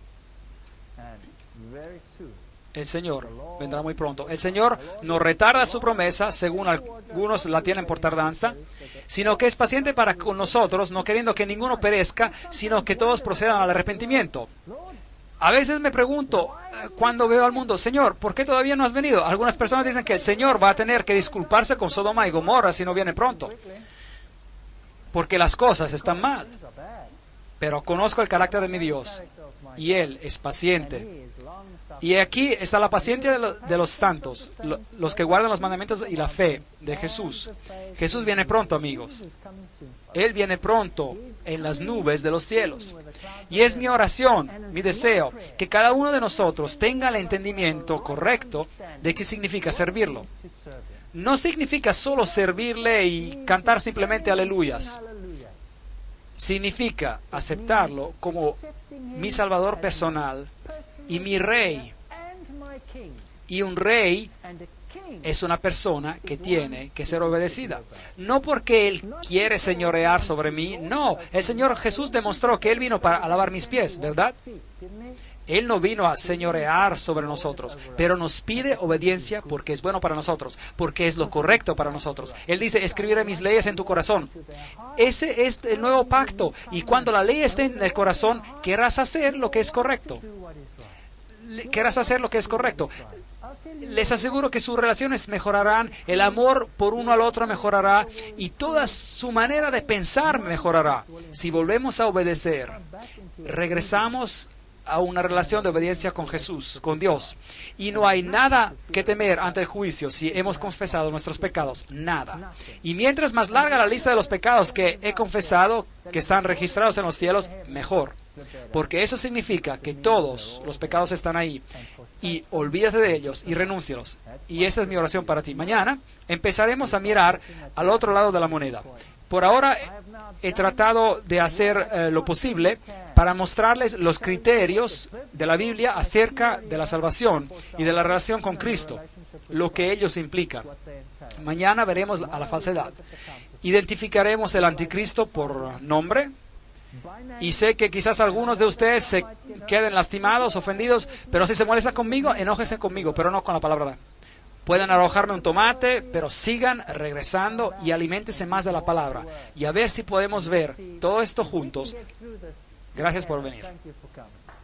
El Señor vendrá muy pronto. El Señor no retarda su promesa, según algunos la tienen por tardanza, sino que es paciente para con nosotros, no queriendo que ninguno perezca, sino que todos procedan al arrepentimiento. A veces me pregunto, cuando veo al mundo, Señor, ¿por qué todavía no has venido? Algunas personas dicen que el Señor va a tener que disculparse con Sodoma y Gomorra si no viene pronto, porque las cosas están mal. Pero conozco el carácter de mi Dios, y Él es paciente. Y aquí está la paciencia de, lo, de los santos, lo, los que guardan los mandamientos y la fe de Jesús. Jesús viene pronto, amigos. Él viene pronto en las nubes de los cielos. Y es mi oración, mi deseo, que cada uno de nosotros tenga el entendimiento correcto de qué significa servirlo. No significa solo servirle y cantar simplemente aleluyas. Significa aceptarlo como mi Salvador personal y mi Rey, y un Rey es una persona que tiene que ser obedecida. No porque Él quiere señorear sobre mí, no. El Señor Jesús demostró que Él vino para lavar mis pies, ¿verdad? Él no vino a señorear sobre nosotros, pero nos pide obediencia porque es bueno para nosotros, porque es lo correcto para nosotros. Él dice, escribiré mis leyes en tu corazón. Ese es el nuevo pacto, y cuando la ley esté en el corazón, querrás hacer lo que es correcto. Querrás hacer lo que es correcto. Les aseguro que sus relaciones mejorarán, el amor por uno al otro mejorará, y toda su manera de pensar mejorará. Si volvemos a obedecer, regresamos a una relación de obediencia con Jesús, con Dios. Y no hay nada que temer ante el juicio si hemos confesado nuestros pecados. Nada. Y mientras más larga la lista de los pecados que he confesado, que están registrados en los cielos, mejor. Porque eso significa que todos los pecados están ahí. Y olvídate de ellos y renúncialos. Y esa es mi oración para ti. Mañana empezaremos a mirar al otro lado de la moneda. Por ahora he tratado de hacer eh, lo posible para mostrarles los criterios de la Biblia acerca de la salvación y de la relación con Cristo, lo que ellos implican. Mañana veremos a la falsedad. Identificaremos el anticristo por nombre. Y sé que quizás algunos de ustedes se queden lastimados, ofendidos, pero si se molestan conmigo, enójense conmigo, pero no con la palabra. Pueden arrojarme un tomate, pero sigan regresando y aliméntense más de la palabra. Y a ver si podemos ver todo esto juntos. Gracias por venir.